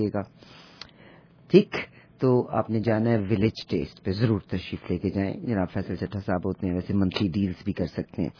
گا. ٹھیک، تو آپ نے جانا ہے ولیج ٹیسٹ پہ، ضرور تشریف لے کے جائیں. جناب فیصل چٹھا صاحب ہوتے ہیں، ویسے منتھلی ڈیلز بھی کر سکتے ہیں.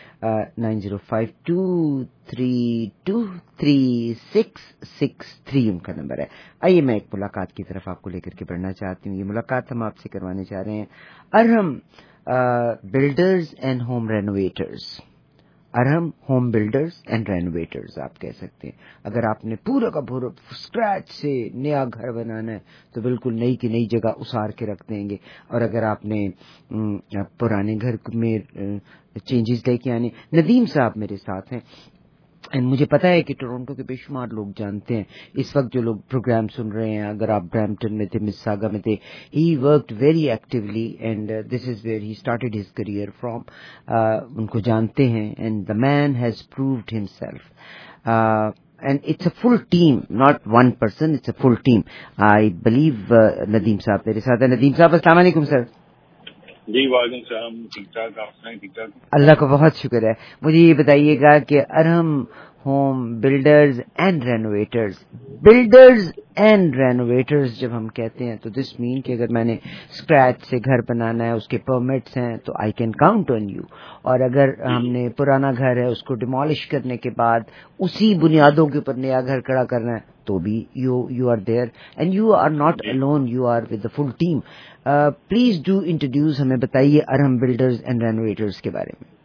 9052333663 ان کا نمبر ہے. آئیے میں ایک ملاقات کی طرف آپ کو لے کر کے بڑھنا چاہتی ہوں. یہ ملاقات ہم آپ سے کروانے چاہ رہے ہیں Arham builders and home renovators. Arham home builders and renovators آپ کہہ سکتے ہیں. اگر آپ نے پورا کا پورا اسکریچ سے نیا گھر بنانا ہے تو بالکل نئی کی نئی جگہ اسار کے رکھ دیں گے. اور اگر آپ نے پرانے گھر میں چینجز لے کے آنے، ندیم صاحب میرے ساتھ ہیں. مجھے پتا ہے کہ ٹورنٹو کے بے شمار لوگ جانتے ہیں اس وقت جو لوگ پروگرام سن رہے ہیں. اگر آپ برامپٹن میں تھے، مساگا میں تھے، he worked very actually and this is where he started his career from. ان کو جانتے ہیں and the man has proved himself. And it's a full team, not one person, it's a full team. I believe Nadeem صاحب میرے ساتھ ہے. ندیم صاحب السلام علیکم سر. جی وعلیکم السلام. ٹھیک ٹھاک، آپ سنائیں؟ ٹھیک ٹھاک، اللہ کا بہت شکر ہے. مجھے یہ بتائیے گا کہ Arham home builders and renovators جب ہم کہتے ہیں تو دس مین کہ اگر میں نے اسکریچ سے گھر بنانا ہے، اس کے پرمٹس ہیں، تو I can count on you. اور اگر ہم نے پرانا گھر ہے اس کو ڈیمالش کرنے کے بعد اسی بنیادوں کے اوپر نیا گھر کھڑا کرنا ہے تو بھی you are there and you are not alone, you are with the full team. Please do introduce, ہمیں بتائیے ارہم بلڈرز اینڈ رینوویٹرز کے بارے میں.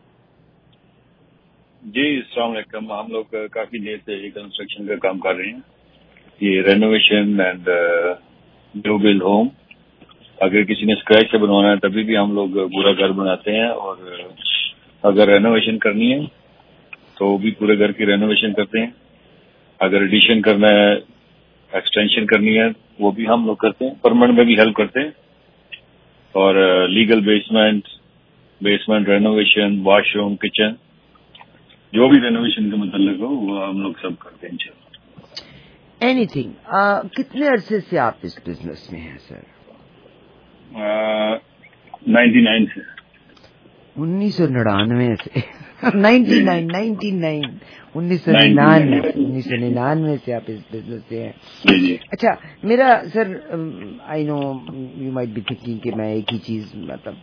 جی السلام علیکم. ہم لوگ کافی دیر سے یہ کنسٹرکشن کا کام کر رہے ہیں، یہ renovation and new build home. اگر کسی نے اسکریچ سے بنوانا ہے تبھی بھی ہم لوگ پورا گھر بناتے ہیں، اور اگر رینوویشن کرنی ہے تو بھی پورے گھر کی رینوویشن کرتے ہیں. اگر ایڈیشن کرنا ہے، ایکسٹینشن کرنی ہے، وہ بھی ہم لوگ کرتے ہیں. پرماننٹ میں بھی ہیلپ کرتے ہیں. اور legal basement renovation, washroom, kitchen, جو بھی رینوویشن کے متعلق ہو وہ ہم لوگ سب کرتے ہیں انشاءاللہ. Anything. کتنے عرصے سے آپ اس بزنس میں ہیں سر؟ 99 سے. 1999 سے 1999 سے آپ اس بزنس سے ہیں. اچھا میرا sir, I know you might be thinking کہ میں ایک ہی چیز مطلب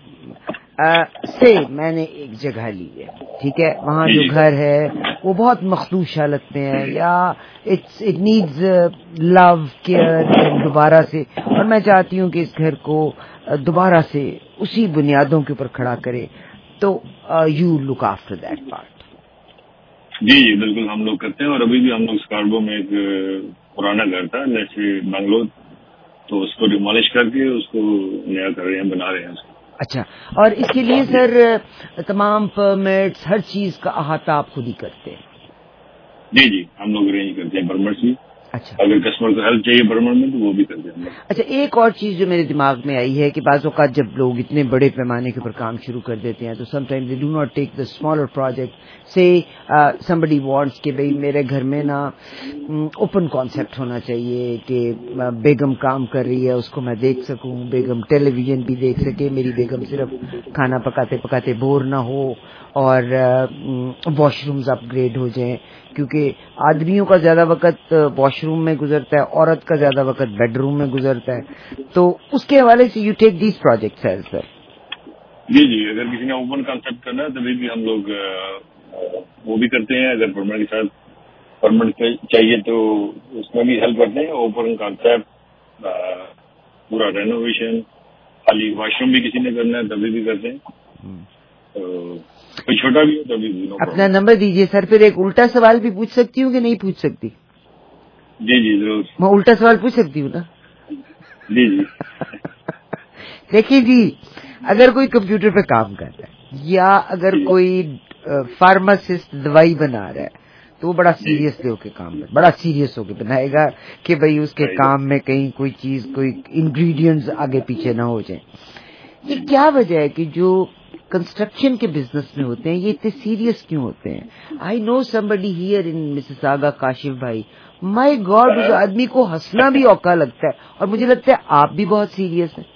میں نے ایک جگہ لی ہے، ٹھیک ہے، وہاں جو گھر ہے وہ بہت مخدوش حالت میں ہے، یا اٹ نیڈز لو کیئر دوبارہ سے، اور میں چاہتی ہوں کہ اس گھر کو دوبارہ سے اسی بنیادوں کے اوپر کھڑا کرے. تو you look after that part. جی جی بالکل ہم لوگ کرتے ہیں. اور ابھی بھی ہم لوگ اسکارگو میں ایک پرانا گھر تھا جیسے بنگلور، تو اس کو ڈیمالش کر کے اس کو نیا کر رہے ہیں، بنا رہے ہیں اس کو. اچھا، اور اس کے لیے سر تمام پرمٹس ہر چیز کا احاطہ آپ خود ہی کرتے ہیں؟ جی جی ہم لوگ ارینج کرتے ہیں پرمٹس بھی. اچھا، اگر کسٹمر کو ہیلپ چاہیے پرمٹ میں تو وہ بھی کرتے ہیں. اچھا ایک اور چیز جو میرے دماغ میں آئی ہے کہ بعض اوقات جب لوگ اتنے بڑے پیمانے کے اوپر کام شروع کر دیتے ہیں تو some time they do not take the smaller project. سے somebody wants کہ بھئی میرے گھر میں نا اوپن کانسیپٹ ہونا چاہیے کہ بیگم کام کر رہی ہے اس کو میں دیکھ سکوں، بیگم ٹیلی ویژن بھی دیکھ سکے، میری بیگم صرف کھانا پکاتے پکاتے بور نہ ہو، اور واش رومز اپ گریڈ ہو جائیں، کیونکہ آدمیوں کا زیادہ وقت واش روم میں گزرتا ہے، عورت کا زیادہ وقت بیڈ روم میں گزرتا ہے. تو اس کے حوالے سے you take these projects as sir. جی جی اگر کسی نے اوپن کانسیپٹ کرنا ہے تبھی بھی ہم لوگ وہ بھی کرتے ہیں. اگر پرمٹ کے ساتھ پرمٹ چاہیے تو اس میں بھی ہیلپ کرتے ہیں. اوپن کانسیپٹ، پورا رینوویشن، خالی واش روم بھی کسی نے کرنا ہے تبھی بھی کرتے ہیں. کوئی چھوٹا بھی ہو تبھی بھی. اپنا نمبر دیجیے سر. پھر ایک الٹا سوال بھی پوچھ سکتی ہوں کہ نہیں پوچھ سکتی؟ جی جی ضرور. میں الٹا سوال پوچھ سکتی ہوں نا؟ جی جی دیکھیے جی، اگر کوئی کمپیوٹر پہ کام کر رہا ہے یا اگر کوئی فارماسسٹ دوائی بنا رہا ہے تو وہ بڑا سیریس ہو کے کام کرے، بڑا سیریس ہو کے بنائے گا کہ بھئی اس کے کام میں کہیں کوئی چیز، کوئی انگریڈینٹس آگے پیچھے نہ ہو جائیں. یہ کیا وجہ ہے کہ جو کنسٹرکشن کے بزنس میں ہوتے ہیں یہ اتنے سیریس کیوں ہوتے ہیں؟ آئی نو somebody here in Mississauga، Kashif بھائی، مائی گاڈ اس آدمی کو ہنسنا بھی اوقا لگتا ہے، اور مجھے لگتا ہے آپ بھی بہت سیریس ہیں.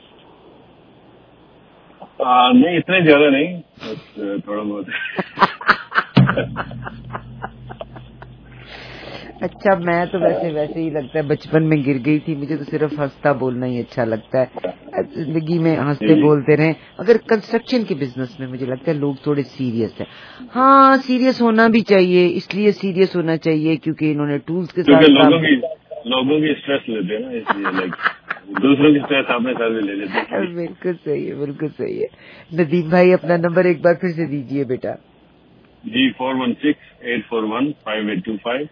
نہیں اتنے زیادہ نہیں، تھوڑا بہت. اچھا میں تو ویسے ہی لگتا ہے بچپن میں گر گئی تھی, مجھے تو صرف ہنستا بولنا ہی اچھا لگتا ہے, زندگی میں ہنستے بولتے رہیں. اگر کنسٹرکشن کے بزنس میں مجھے لگتا ہے لوگ تھوڑے سیریس ہیں. ہاں سیریس ہونا بھی چاہیے, اس لیے سیریس ہونا چاہیے کیونکہ انہوں نے ٹولز کے ساتھ لوگوں کی اسٹریس لیتے ہیں نا, اس لیے دوسروں کی اسٹریس اپنے ساتھ لے لیتے ہیں. بالکل صحیح ہے, بالکل صحیح ہے. ندیم بھائی اپنا نمبر ایک بار پھر سے دیجیے بیٹا. جی 416-841-5825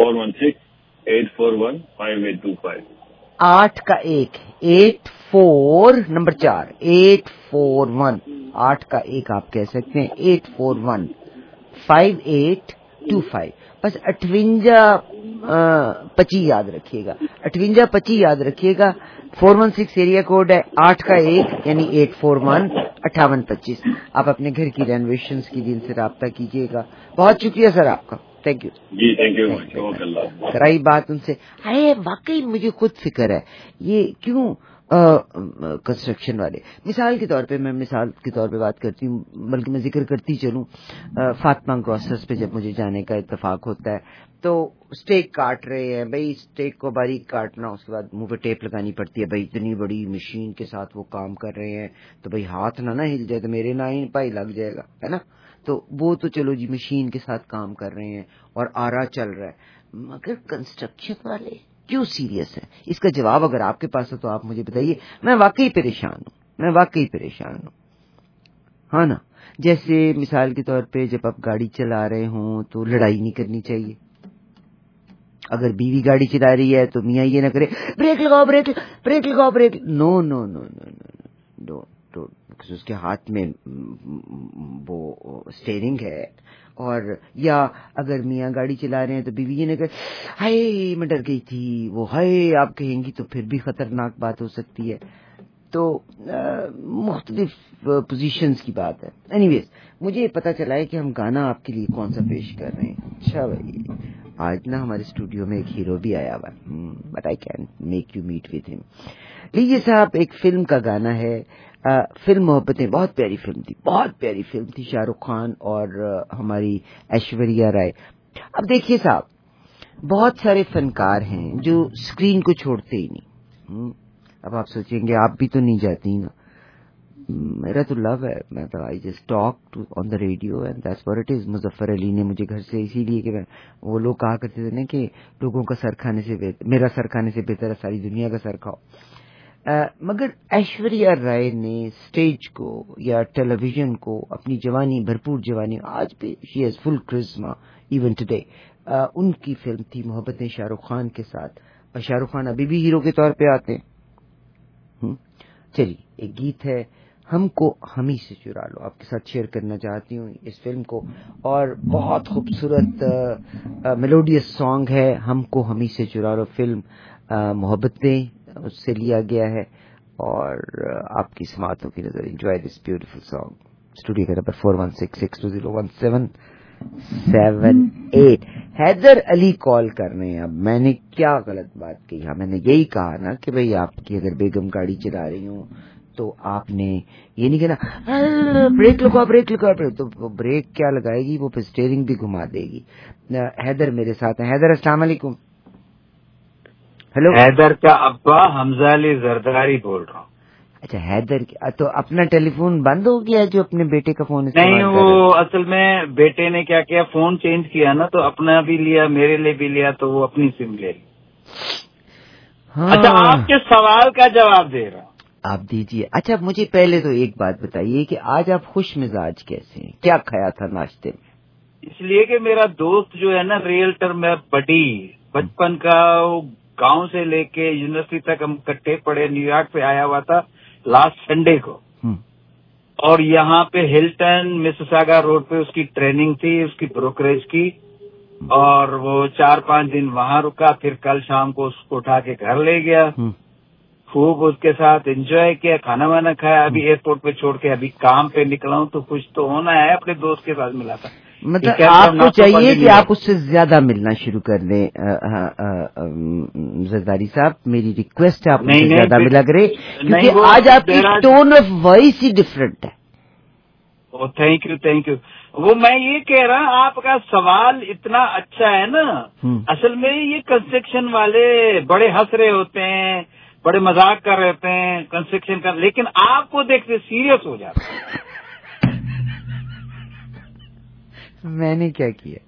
416-841-5825. 8 کا 1 84 نمبر 4 841 8 کا 1 آپ کہہ سکتے ہیں 841-5825. بس 58-25 یاد رکھیے گا, 58-25 یاد رکھیے گا. 416 ایریا کوڈ ہے, 8 کا 1 یعنی 841-5825. آپ اپنے گھر کی رینوویشنز کی دن سے رابطہ کیجیے گا. بہت شکریہ سر آپ کا, تھینک یو جی, تھینک یو. کرائی بات ان سے. واقعی مجھے خود فکر ہے یہ کیوں کنسٹرکشن والے, مثال کے طور پہ بات کرتی ہوں, بلکہ میں ذکر کرتی چلوں. فاطمہ گروسرز پہ جب مجھے جانے کا اتفاق ہوتا ہے تو اسٹیک کاٹ رہے ہیں, بھائی اسٹیک کو باریک کاٹنا, اس کے بعد منہ پہ ٹیپ لگانی پڑتی ہے, بھائی اتنی بڑی مشین کے ساتھ وہ کام کر رہے ہیں تو بھائی ہاتھ نہ ہل جائے تو میرے نہ ہی پائی لگ جائے گا, ہے نا. تو وہ تو چلو جی مشین کے ساتھ کام کر رہے ہیں اور آرا چل رہا ہے, مگر کنسٹرکشن والے کیوں سیریس ہے؟ اس کا جواب اگر آپ کے پاس ہے تو آپ مجھے بتائیے. میں واقعی پریشان ہوں, ہاں نا. جیسے مثال کے طور پہ جب آپ گاڑی چلا رہے ہوں تو لڑائی نہیں کرنی چاہیے. اگر بیوی گاڑی چلا رہی ہے تو میاں یہ نہ کرے بریک لگاؤ. نو, اس کے ہاتھ میں وہ اسٹیئرنگ ہے. اور یا اگر میاں گاڑی چلا رہے ہیں تو بیوی یہ نہ کہ ہائے میں ڈر گئی تھی, وہ ہائے آپ کہیں گی تو پھر بھی خطرناک بات ہو سکتی ہے. تو مختلف پوزیشنز کی بات ہے. اینی ویز مجھے پتا چلا ہے کہ ہم گانا آپ کے لیے کون سا پیش کر رہے ہیں. اچھا بھائی, آج نا ہمارے اسٹوڈیو میں ایک ہیرو بھی آیا ہوا, but I can make you meet with him. لیجیے صاحب, ایک فلم کا گانا ہے, فلم محبتیں, بہت پیاری فلم تھی, شاہ رخ خان اور ہماری ایشوریا رائے. اب دیکھیے صاحب, بہت سارے فنکار ہیں جو اسکرین کو چھوڑتے ہی نہیں. اب آپ سوچیں گے آپ بھی تو نہیں جاتی نا. میرا تو لو ہے, میں تو I just talk on the radio and that's what it is. Muzaffar Ali نے مجھے گھر سے اسی لیے کہ وہ لوگ کہا کرتے تھے نا کہ لوگوں کا سر کھانے سے بہتر, میرا سر کھانے سے بہتر ہے ساری دنیا کا سر کھاؤ. مگر ایشوریا رائے نے اسٹیج کو یا ٹیلی ویژن کو اپنی جوانی, بھرپور جوانی, آج بھی she has full charisma even today. ان کی فلم تھی محبتیں شاہ رخ خان کے ساتھ, اور شاہ رخ خان ابھی بھی ہیرو کے طور پہ آتے ہیں. چلیے ایک گیت ہے, ہم کو ہمیں سے چرا لو, آپ کے ساتھ شیئر کرنا چاہتی ہوں اس فلم کو. اور بہت خوبصورت میلوڈیس سانگ ہے, ہم کو ہمیں سے چرا لو, فلم محبتیں اس سے لیا گیا ہے. اور آپ کی سماعتوں کی نظر enjoy this beautiful song. Studio کا نمبر 416-620-1778. حیدر علی کال کر رہے ہیں. اب میں نے کیا غلط بات کہی؟ میں نے یہی کہا نا کہ بھئی آپ کی اگر بیگم گاڑی چلا رہی ہوں تو آپ نے یہ نہیں کہنا بریک لگاؤ, تو بریک کیا لگائے گی, وہ پھر اسٹیئرنگ بھی گھما دے گی. حیدر میرے ساتھ ہیں. حیدر السلام علیکم. ہیلو, حیدر کا ابا حمزہ علی زرداری بول رہا ہوں. اچھا حیدر, تو اپنا ٹیلی فون بند ہو گیا جو اپنے بیٹے کا فون استعمال نہیں, وہ اصل میں بیٹے نے کیا کیا, فون چینج کیا نا, تو اپنا بھی لیا, میرے لیے بھی لیا, تو وہ اپنی سم لے لی. اچھا, آپ کے سوال کا جواب دے رہا ہوں, آپ دیجیے. اچھا مجھے پہلے تو ایک بات بتائیے کہ آج آپ خوش مزاج کیسے ہیں, کیا کھایا تھا ناشتے میں؟ اس لیے کہ میرا دوست جو ہے نا ریئلٹر میں بڑی بچپن کا, گاؤں سے لے کے یونیورسٹی تک ہم کٹھے پڑے, نیو یارک پہ آیا ہوا تھا لاسٹ سنڈے کو, اور یہاں پہ ہلٹن مسساگا روڈ پہ اس کی ٹریننگ تھی, اس کی بروکریج کی, اور وہ 4-5 دن وہاں رکا, پھر کل شام کو اس کو اٹھا کے گھر لے گیا, خوب اس کے ساتھ انجوائے کیا, کھانا وانا کھایا, ابھی ایئرپورٹ پہ چھوڑ کے ابھی کام پہ نکلا ہوں, تو خوش تو ہونا ہے, اپنے دوست کے ساتھ ملا تھا. مطلب آپ کو چاہیے کہ آپ اس سے زیادہ ملنا شروع کر دیں. زرداری صاحب میری ریکویسٹ ہے آپ اس سے زیادہ ملا کرے, کیونکہ آج آپ کی ٹون آف وائس ہی ڈفرنٹ ہے. Thank you thank you. وہ میں یہ کہہ رہا ہوں آپ کا سوال اتنا اچھا ہے نا. اصل میں یہ کنسٹرکشن والے بڑے ہنس رہے ہوتے ہیں, بڑے مذاق کر رہے ہوتے ہیں کنسٹرکشن کا, لیکن آپ کو دیکھتے سیریس ہو جاتا ہے. میں نے کیا کیا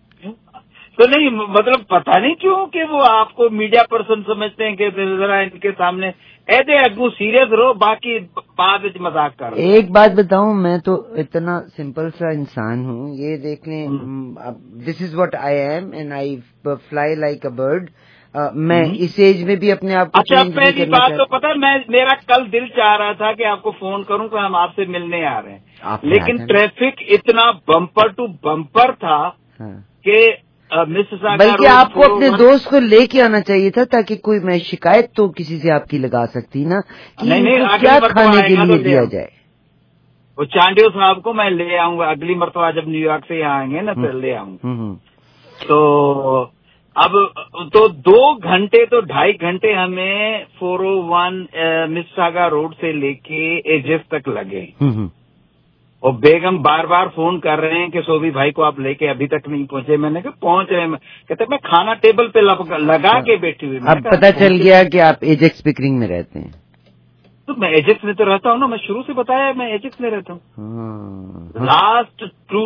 تو نہیں مطلب پتہ نہیں کیوں کہ وہ آپ کو میڈیا پرسن سمجھتے ہیں کہ ذرا ان کے سامنے ایسے اگو سیریس رہو, باقی بعد مذاق کر رہے. ایک بات بتاؤں, میں تو اتنا سمپل سا انسان ہوں, یہ دیکھ لیں, this is what I am and I fly like a bird. میں اس ایج میں بھی اپنے آپ کو اچھا پہلی بات تو پتا میرا کل دل چاہ رہا تھا کہ آپ کو فون کروں کہ ہم آپ سے ملنے آ رہے ہیں, لیکن ٹریفک اتنا بمپر ٹو بمپر تھا کہ بلکہ آپ کو اپنے دوست کو لے کے آنا چاہیے تھا تاکہ کوئی میں شکایت تو کسی سے آپ کی لگا سکتی نا کہ کیا کھانے کے لیے دیا جائے. وہ چانڈیو صاحب کو میں لے آؤں گا اگلی مرتبہ جب نیو یارک سے یہاں آئیں گے نا پھر لے آؤں گا. تو اب تو 2 گھنٹے تو 2.5 گھنٹے ہمیں 401 مساگا روڈ سے لے کے ایجز تک لگے. اور بیگم بار بار فون کر رہے ہیں کہ صوبی بھائی کو آپ لے کے ابھی تک نہیں پہنچے. میں نے کہا پہنچ رہے ہیں, کہتے میں کھانا ٹیبل پہ لگا کے بیٹھی ہوئی. اب پتہ چل گیا کہ آپ ایجیکس پکرنگ میں رہتے ہیں. تو میں ایجیکس میں تو رہتا ہوں نا, میں شروع سے بتایا میں ایجیکس میں رہتا ہوں. لاسٹ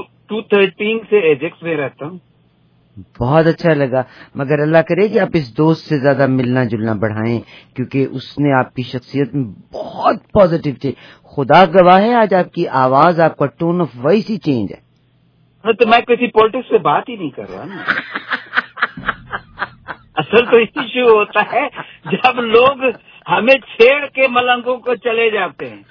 2013 سے ایجیکس میں رہتا ہوں. بہت اچھا لگا, مگر اللہ کرے کہ آپ اس دوست سے زیادہ ملنا جلنا بڑھائیں, کیونکہ اس نے آپ کی شخصیت میں بہت پازیٹیو تھی. خدا گواہ ہے آج آپ کی آواز, آپ کا ٹون آف وائس ہی چینج ہے. تو میں کسی پالیٹکس سے بات ہی نہیں کر رہا نا. اصل تو ایشو ہوتا ہے جب لوگ ہمیں چھیڑ کے ملنگوں کو چلے جاتے ہیں.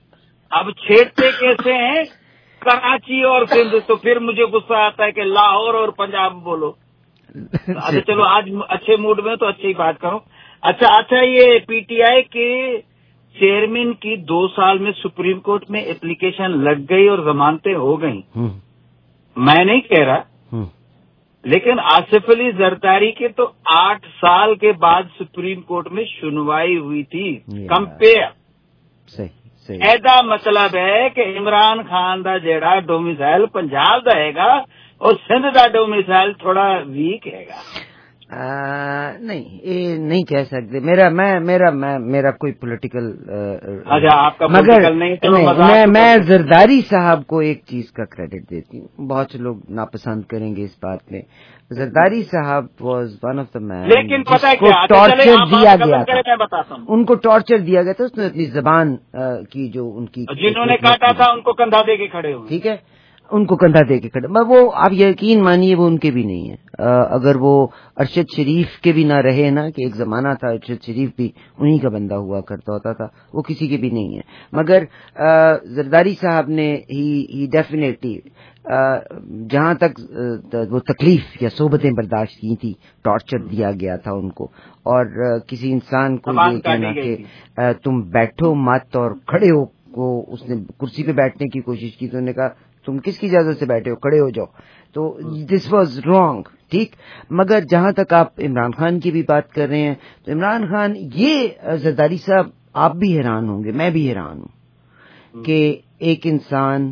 اب چھیڑتے کیسے ہیں, کراچی اور سندھ, تو پھر مجھے غصہ آتا ہے کہ لاہور اور پنجاب بولو. اچھا چلو آج اچھے موڈ میں تو اچھی بات کرو. اچھا یہ پی ٹی آئی کے چیئرمین کی 2 سال میں سپریم کورٹ میں اپلیکیشن لگ گئی اور ضمانتیں ہو گئیں. میں نہیں کہہ رہا, لیکن آصف علی زرداری کے تو 8 سال کے بعد سپریم کورٹ میں سنوائی ہوئی تھی. کمپیئر ایدا مطلب ہے کہ عمران خان دا جیڑا ڈومیسائل پنجاب دا ہے گا اور سندھ دا ڈومیسائل تھوڑا ویک ہے گا. نہیں یہ نہیں کہہ سکتے. میرا کوئی پولیٹیکل آپ کا پولیٹیکل نہیں. میں زرداری صاحب کو ایک چیز کا کریڈٹ دیتی ہوں, بہت سے لوگ ناپسند کریں گے اس بات میں. زرداری صاحب was one of the main, لیکن پتہ کیا ٹارچر دیا گیا تھا, میں بتاتا ہوں, ان کو ٹارچر دیا گیا تھا. اس نے اپنی زبان کی جو ان کی جنہوں نے کاٹا تھا ان کو کندھا دے کے کھڑے ہوئے. ٹھیک ہے, ان کو کندھا دے کے کھڑے. وہ آپ یقین مانیے وہ ان کے بھی نہیں ہے. اگر وہ ارشد شریف کے بھی نہ رہے نا, کہ ایک زمانہ تھا ارشد شریف بھی انہی کا بندہ ہوا کرتا ہوتا تھا, وہ کسی کے بھی نہیں ہے. مگر زرداری صاحب نے ہی ڈیفینیٹلی جہاں تک وہ تکلیف یا صحبتیں برداشت کی تھی, ٹارچر دیا گیا تھا ان کو. اور کسی انسان کو یہ کہنا کہ تم بیٹھو مت اور کھڑے ہو, کو اس نے کرسی پہ بیٹھنے کی کوشش کی تو انہوں نے کہا تم کس کی اجازت سے بیٹھے ہو, کھڑے ہو جاؤ. تو دس واز رانگ. ٹھیک, مگر جہاں تک آپ عمران خان کی بھی بات کر رہے ہیں تو عمران خان, یہ زرداری صاحب آپ بھی حیران ہوں گے, میں بھی حیران ہوں کہ ایک انسان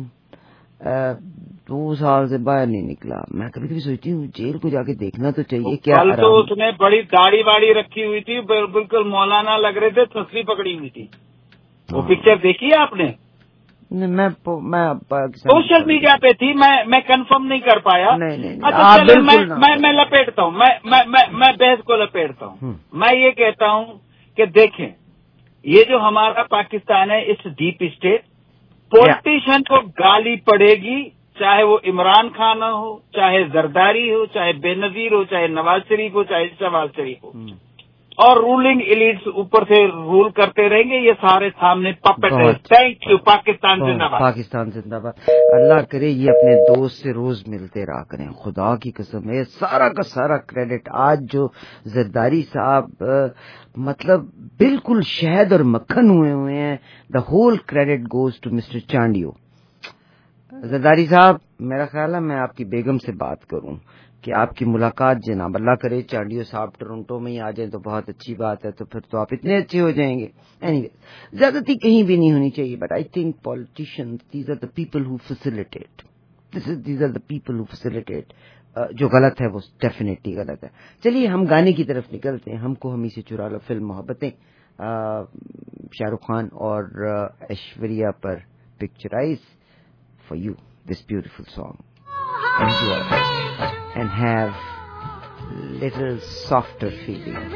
2 سال سے باہر نہیں نکلا. میں کبھی کبھی سوچتی ہوں جیل کو جا کے دیکھنا تو چاہیے. کیا تو اس نے بڑی داڑھی واڑی رکھی ہوئی تھی, بالکل مولانا لگ رہے تھے, تسلی پکڑی ہوئی تھی. وہ پکچر دیکھی ہے آپ نے؟ میں سوشل میڈیا پہ تھی, میں کنفرم نہیں کر پایا. اچھا میں لپیٹتا ہوں, میں بحث کو لپیٹتا ہوں. میں یہ کہتا ہوں کہ دیکھیں یہ جو ہمارا پاکستان ہے, اس ڈیپ اسٹیٹ, پولیٹیشین کو گالی پڑے گی, چاہے وہ عمران خان ہو, چاہے زرداری ہو, چاہے بے نظیر ہو, چاہے نواز شریف ہو, چاہے شہباز شریف ہو, اور رولنگ ایلیٹس اوپر سے رول کرتے رہیں گے. یہ سارے سامنے پپٹ ہے. Thank you. پاکستان زندہ باد. پاکستان زندہ باد. اللہ کرے یہ اپنے دوست سے روز ملتے رہا کریں, خدا کی قسم ہے. سارا کا سارا کریڈٹ آج جو زرداری صاحب مطلب بالکل شہد اور مکھن ہوئے ہیں, the whole credit goes to mister Chandio. Zardari صاحب میرا خیال ہے میں آپ کی بیگم سے بات کروں کہ آپ کی ملاقات جناب اللہ کرے چانڈیو صاحب ٹورنٹو میں ہی آ جائیں تو بہت اچھی بات ہے, تو پھر تو آپ اتنے اچھے ہو جائیں گے. زیادتی کہیں بھی نہیں ہونی چاہیے, but I think politicians these are the people who facilitate, these are the people who facilitate. جو غلط ہے وہ ڈیفینیٹلی غلط ہے. چلیے ہم گانے کی طرف نکلتے ہیں. ہم کو ہمیں سے چرا لو فلم محبتیں, شاہ رخ خان اور ایشوریا پر picturise for you this beautiful song. Enjoy and have little softer feeling.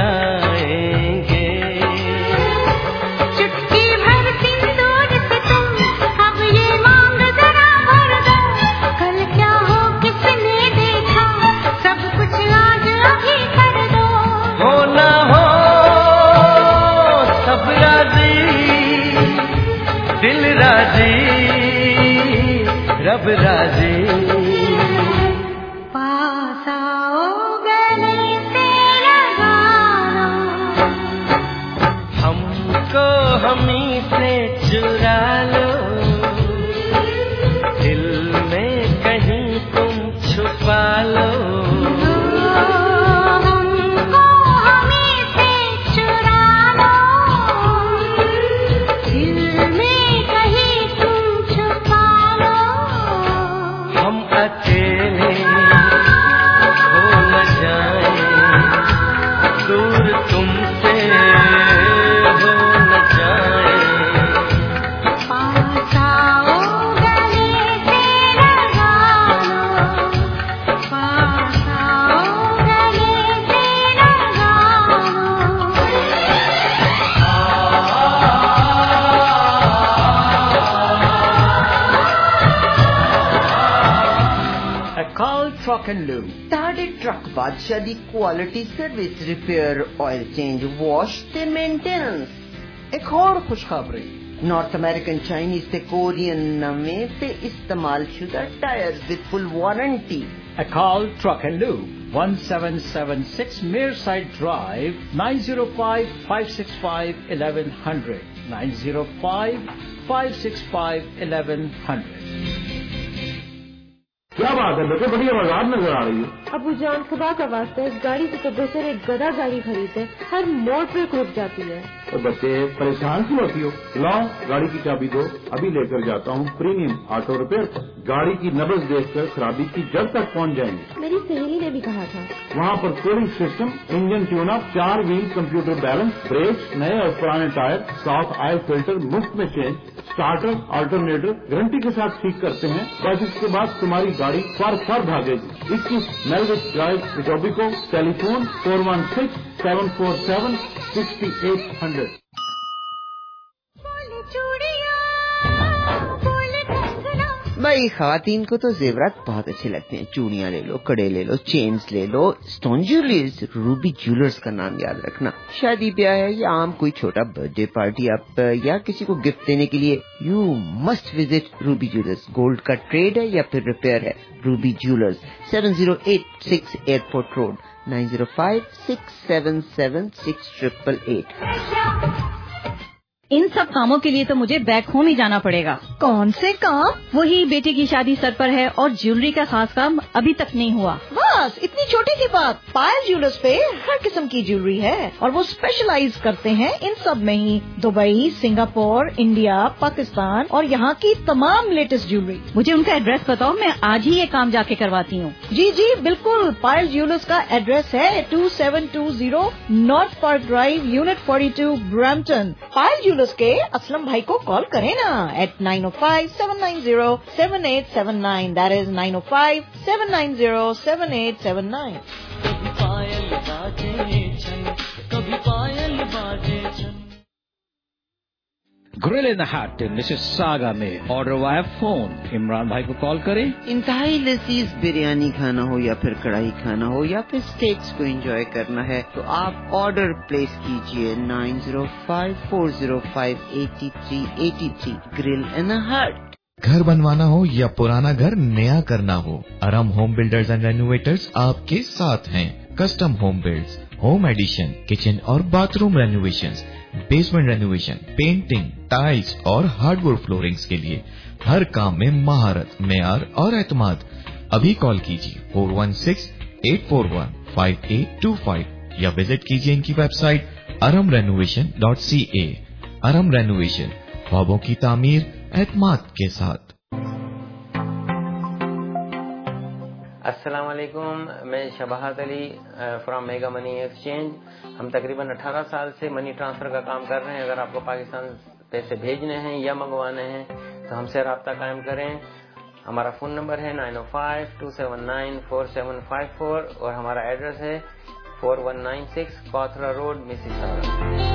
जाएंगे। चुटकी भर सिंदूर से तुम अब ये मांग जरा भर दो, कल क्या हो किसने देखा, सब कुछ आज अभी कर दो। हो ना हो सब राजी, दिल राजी, रब राजी। पास आओ गले से लगा लो, हमको हमी से चुरा लो, दिल में कहीं तुम छुपा लो। हमको हमें से चुरा लो, दिल में कहीं तुम छुपा लो। हम अकेले हो न जाएं, दूर तुमसे हो न जाएं। पास आओ गले से लगा लो, पास आओ गले से लगा लो। Call Truck and Lube. साढ़े ट्रक बादशाह दी quality service, repair, oil change, wash ते मेंटेनेंस। एक और खुशखबरी, नॉर्थ अमेरिकन, चाइनीज ते कोरियन नਵੇਂ ते इस्तेमाल शुदा tyres with full warranty. Call Truck and Lube, 1776 Mearside Drive, 905-565-1100, 905-565-1100. क्या बात है बेटे, बड़ी आवाज नजर आ रही है। अबू जान, खुदा का वास्ता इस गाड़ी से तो बेहतर एक गधा गाड़ी खरीदे, हर मोड़ पे रुक जाती है। तो बच्चे परेशान क्यों होती हो? लाओ गाड़ी की चाबी दो, अभी लेकर जाता हूँ प्रीमियम ऑटो रिपेयर पर। गाड़ी की नब्ज देखकर खराबी की जड़ तक पहुँच जाएंगे। मेरी सहेली ने भी कहा था। वहाँ पर cooling system, engine tune up, 4 wheel computer balance, brake, नए और पुराने टायर, साफ ऑयल फिल्टर मुफ्त में चेंज, स्टार्टर अल्टरनेटर गारंटी के साथ ठीक करते हैं। बस इसके बाद तुम्हारी गाड़ी फर भागेगी। 21 मेलविच ड्राइव, इटोबिको। टेलीफोन 416-747-6800। भाई खवातीन को तो जेवरात बहुत अच्छे लगते हैं। चूड़ियां ले लो, कड़े ले लो, चेन्स ले लो, स्टोन ज्वेलरीज। रूबी ज्वेलर्स का नाम याद रखना। शादी ब्याह है या आम कोई छोटा बर्थडे पार्टी आप या किसी को गिफ्ट देने के लिए, you must visit Ruby jewellers. Gold का ट्रेड है या फिर रिपेयर है, रूबी ज्वेलर्स, 7086 एयरपोर्ट रोड, 9056776888। इन सब कामों के लिए तो मुझे बैक होम ही जाना पड़ेगा। कौन से काम? वही बेटे की शादी सर पर है और ज्वेलरी का खास काम अभी तक नहीं हुआ। बस इतनी छोटी सी बात। पायल ज्वेलर्स पे हर किस्म की ज्वेलरी है और वो स्पेशलाइज करते हैं इन सब में ही। दुबई, सिंगापुर, इंडिया, पाकिस्तान और यहाँ की तमाम लेटेस्ट ज्वेलरी। मुझे उनका एड्रेस बताओ, मैं आज ही ये काम जाके करवाती हूँ। जी जी बिल्कुल। पायल ज्वेलर्स का एड्रेस है 2720 North Park Drive, unit 42, Brampton. Payal jewellers के असलम भाई को कॉल करें ना at 905-790-7879. That is 905-790-7879. कभी पायल बाजे छन, कभी पायल बाजे छन। Grill in the Hat in Mississauga में ऑर्डर वाया फोन। इमरान भाई को कॉल करें। इंतहाई लजीज बिरयानी खाना हो या फिर कढ़ाई खाना हो या फिर स्टेक्स को एंजॉय करना है तो आप ऑर्डर प्लेस कीजिए 9054058383। ग्रिल इन द हट। घर बनवाना हो या पुराना घर नया करना हो, Arham home builders and renovators आपके साथ हैं। Custom home builds, home addition, kitchen और bathroom renovations, basement renovation, painting, tiles और हार्डवुड फ्लोरिंग्स के लिए हर काम में महारत, मेयार और एतमाद। अभी कॉल कीजिए 416-841-5825 या विजिट कीजिए इनकी वेबसाइट aramrenovation.ca। अरम रेनोवेशन, ख्वाबों की तामीर एतमाद के साथ। अस्सलाम वालेकुम, मैं Shabahat Ali from mega money exchange. हम तकरीबन 18 साल से मनी ट्रांसफर का काम कर रहे हैं। अगर आपको पाकिस्तान पैसे भेजने हैं या मंगवाने हैं तो हमसे रब्ता कायम करें। हमारा फ़ोन नंबर है 905-279-4754 और हमारा एड्रेस है 4196 Kothra Road, Mississauga.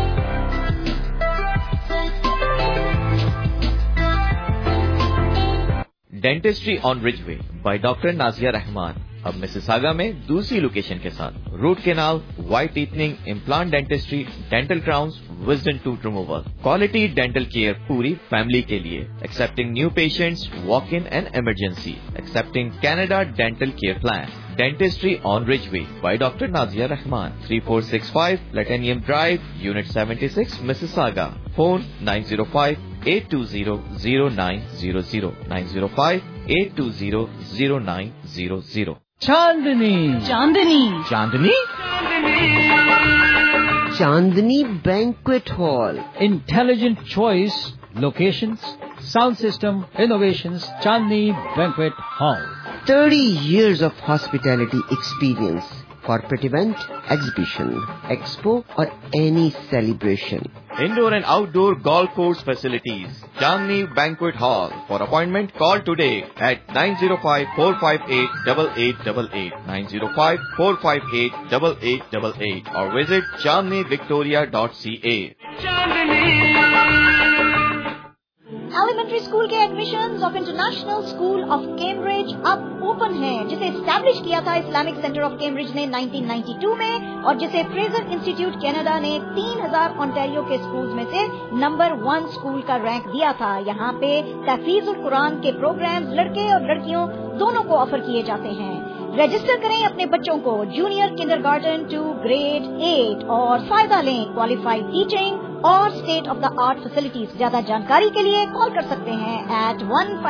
Dentistry on Ridgeway by doctor Nazia Rehman अब मिसिसागा में दूसरी लोकेशन के साथ root canal, white teething, implant dentistry, dental crowns, wisdom tooth removal, quality dental care पूरी फैमिली के लिए, accepting new patients, walk in and emergency, accepting Canada dental care plan. Dentistry on Ridgeway by Dr. Nazia Rahman, 3465 Platinum Drive, Unit 76, Mississauga. Phone 905-820-0900, 905-820-0900. Chandni. Chandni Chandni? Chandni Banquet Hall. Intelligent choice, locations, sound system, innovations, Chandni Banquet Hall. 30 years of hospitality experience. Corporate event, exhibition, expo or any celebration. Indoor and outdoor golf course facilities. Chandni Banquet Hall. For appointment, call today at 905-458-8888, 905-458-8888 or visit chandnivictoria.ca. Elementary school के admissions of international school of Cambridge अब open हैं, जिसे establish किया था Islamic centre of Cambridge ने 1992 में और जिसे फ्रेजर इंस्टीट्यूट कनाडा ने 3000 ओंटारियो के स्कूल्स में से नंबर 1 स्कूल का रैंक दिया था. यहाँ पे तहफीजुल कुरान के प्रोग्राम्स लड़के और लड़कियों दोनों को ऑफर किए जाते हैं. रजिस्टर करें अपने बच्चों को जूनियर किंडरगार्टन टू ग्रेड 8 और फायदा लें क्वालिफाइड टीचिंग और state of the art facilities. ज्यादा जानकारी के लिए कॉल कर सकते हैं at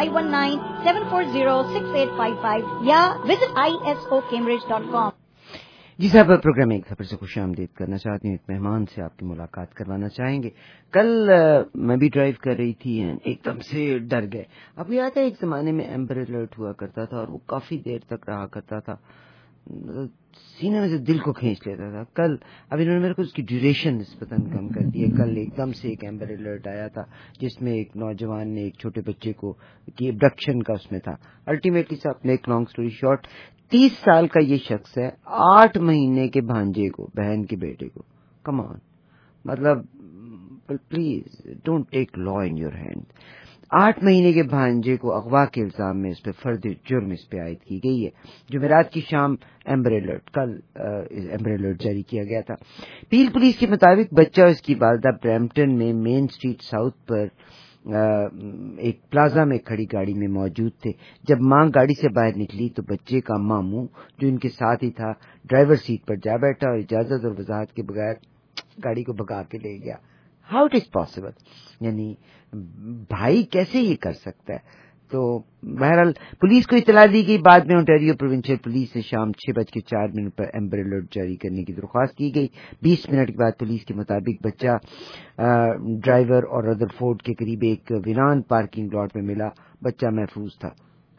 1519-740-6855 या विजिट isocambridge.com. जी साहब, प्रोग्राम में एक खबर से खुशामदीद करना चाहती हूँ. एक मेहमान से आपकी मुलाकात करवाना चाहेंगे. कल मैं भी ड्राइव कर रही थी एंड एकदम से डर गए. आपको याद है एक जमाने में एम्बर अलर्ट हुआ करता था और वो काफी देर तक रहा करता था, सीने में से दिल को खींच लेता था. कल अब इन्होंने मेरे को उसकी ड्यूरेशन निस्बतन कम कर दी है. कल एकदम से एक एम्बर अलर्ट आया था जिसमें एक नौजवान ने एक छोटे बच्चे को की अब्डक्शन का उसमें था. अल्टीमेटली साहब, मेक लॉन्ग स्टोरी शॉर्ट, 30 साल का ये शख्स है 8 महीने के भांजे को, बहन के बेटे को, कम ऑन, मतलब please don't take law in your hand. 8 महीने के भांजे को अगवा के इल्जाम में इस पे फर्द जुर्म इस पे आयद की गई है. जुमेरात की शाम एम्बर अलर्ट, कल एम्बर अलर्ट जारी किया गया था. पील पुलिस के मुताबिक बच्चा और इसकी वालदा ब्रैम्पटन में मेन स्ट्रीट साउथ पर एक प्लाजा में खड़ी गाड़ी में मौजूद थे. जब मां गाड़ी से बाहर निकली तो बच्चे का मामू जो इनके साथ ही था ड्राइवर सीट पर जा बैठा और इजाजत और वजाहत के बगैर गाड़ी को भगा के ले गया. हाउ इट इज पॉसिबल, यानी भाई कैसे ये कर सकता है. तो बहरहाल पुलिस को इतला दी गई. बाद में ओंटारियो प्रोविंशियल पुलिस से शाम 6:04 पर एम्बर अलर्ट जारी करने की दरख्वास्त की गई. 20 मिनट के बाद पुलिस के मुताबिक बच्चा ड्राइवर और रदरफोर्ड के करीब एक विरान पार्किंग लॉट में मिला. बच्चा महफूज था.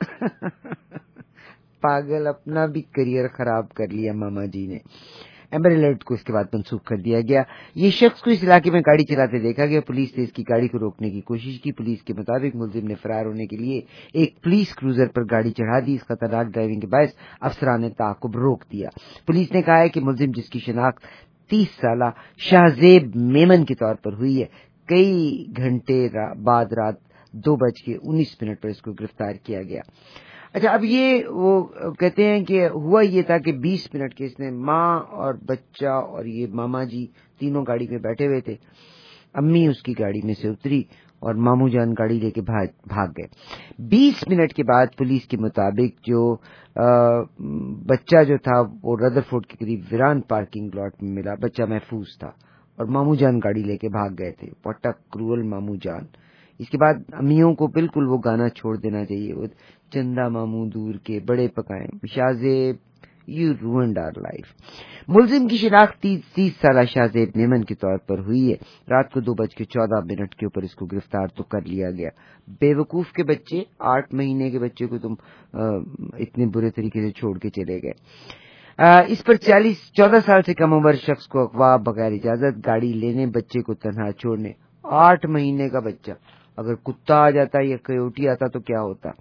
पागल, अपना भी करियर खराब कर लिया मामा जी ने. एम्बर अलर्ट को इसके बाद मंसूख कर दिया गया. ये शख्स को इस इलाके में गाड़ी चलाते देखा गया. पुलिस ने इसकी गाड़ी को रोकने की कोशिश की. पुलिस के मुताबिक मुलजिम ने फरार होने के लिए एक पुलिस क्रूजर पर गाड़ी चढ़ा दी. इस खतरनाक ड्राइविंग के बायस अफसरान ने ताक़ुब रोक दिया. पुलिस ने कहा है कि मुलजिम, जिसकी शिनाख्त 30 साला शाहजेब मेमन के तौर पर हुई है, कई घंटे बाद रात 2:19 पर इसको गिरफ्तार किया गया. अच्छा, अब ये वो कहते हैं कि हुआ ये था कि 20 मिनट के इसने माँ और बच्चा और ये मामा जी तीनों गाड़ी में बैठे हुए थे. अम्मी उसकी गाड़ी में से उतरी और मामू जान गाड़ी लेके भाग गए. 20 मिनट के बाद पुलिस के मुताबिक जो बच्चा जो था वो रदरफोर्ड के करीब वीरान पार्किंग लॉट में मिला. बच्चा महफूज था और मामू जान गाड़ी लेके भाग गए थे. व्हाट अ क्रूअल मामू जान. इसके बाद अम्मियों को बिल्कुल वो गाना छोड़ देना चाहिए, वो चंदा मामू दूर के बड़े पकाए, Shahzeb you ruined our life. मुलजिम की शिनाख्त 30 साला शाहजेब मेमन के तौर पर हुई है. रात को 2:14 के ऊपर इसको गिरफ्तार तो कर लिया गया. बेवकूफ के बच्चे, 8 महीने के बच्चे को तुम इतने बुरे तरीके से छोड़ के चले गए. इस पर 14 साल से कम उम्र शख्स को अगवा, बगैर इजाजत गाड़ी लेने, बच्चे को तन्हा छोड़ने. 8 महीने का बच्चा, अगर कुत्ता आ जाता या कयोटी आता तो क्या होता.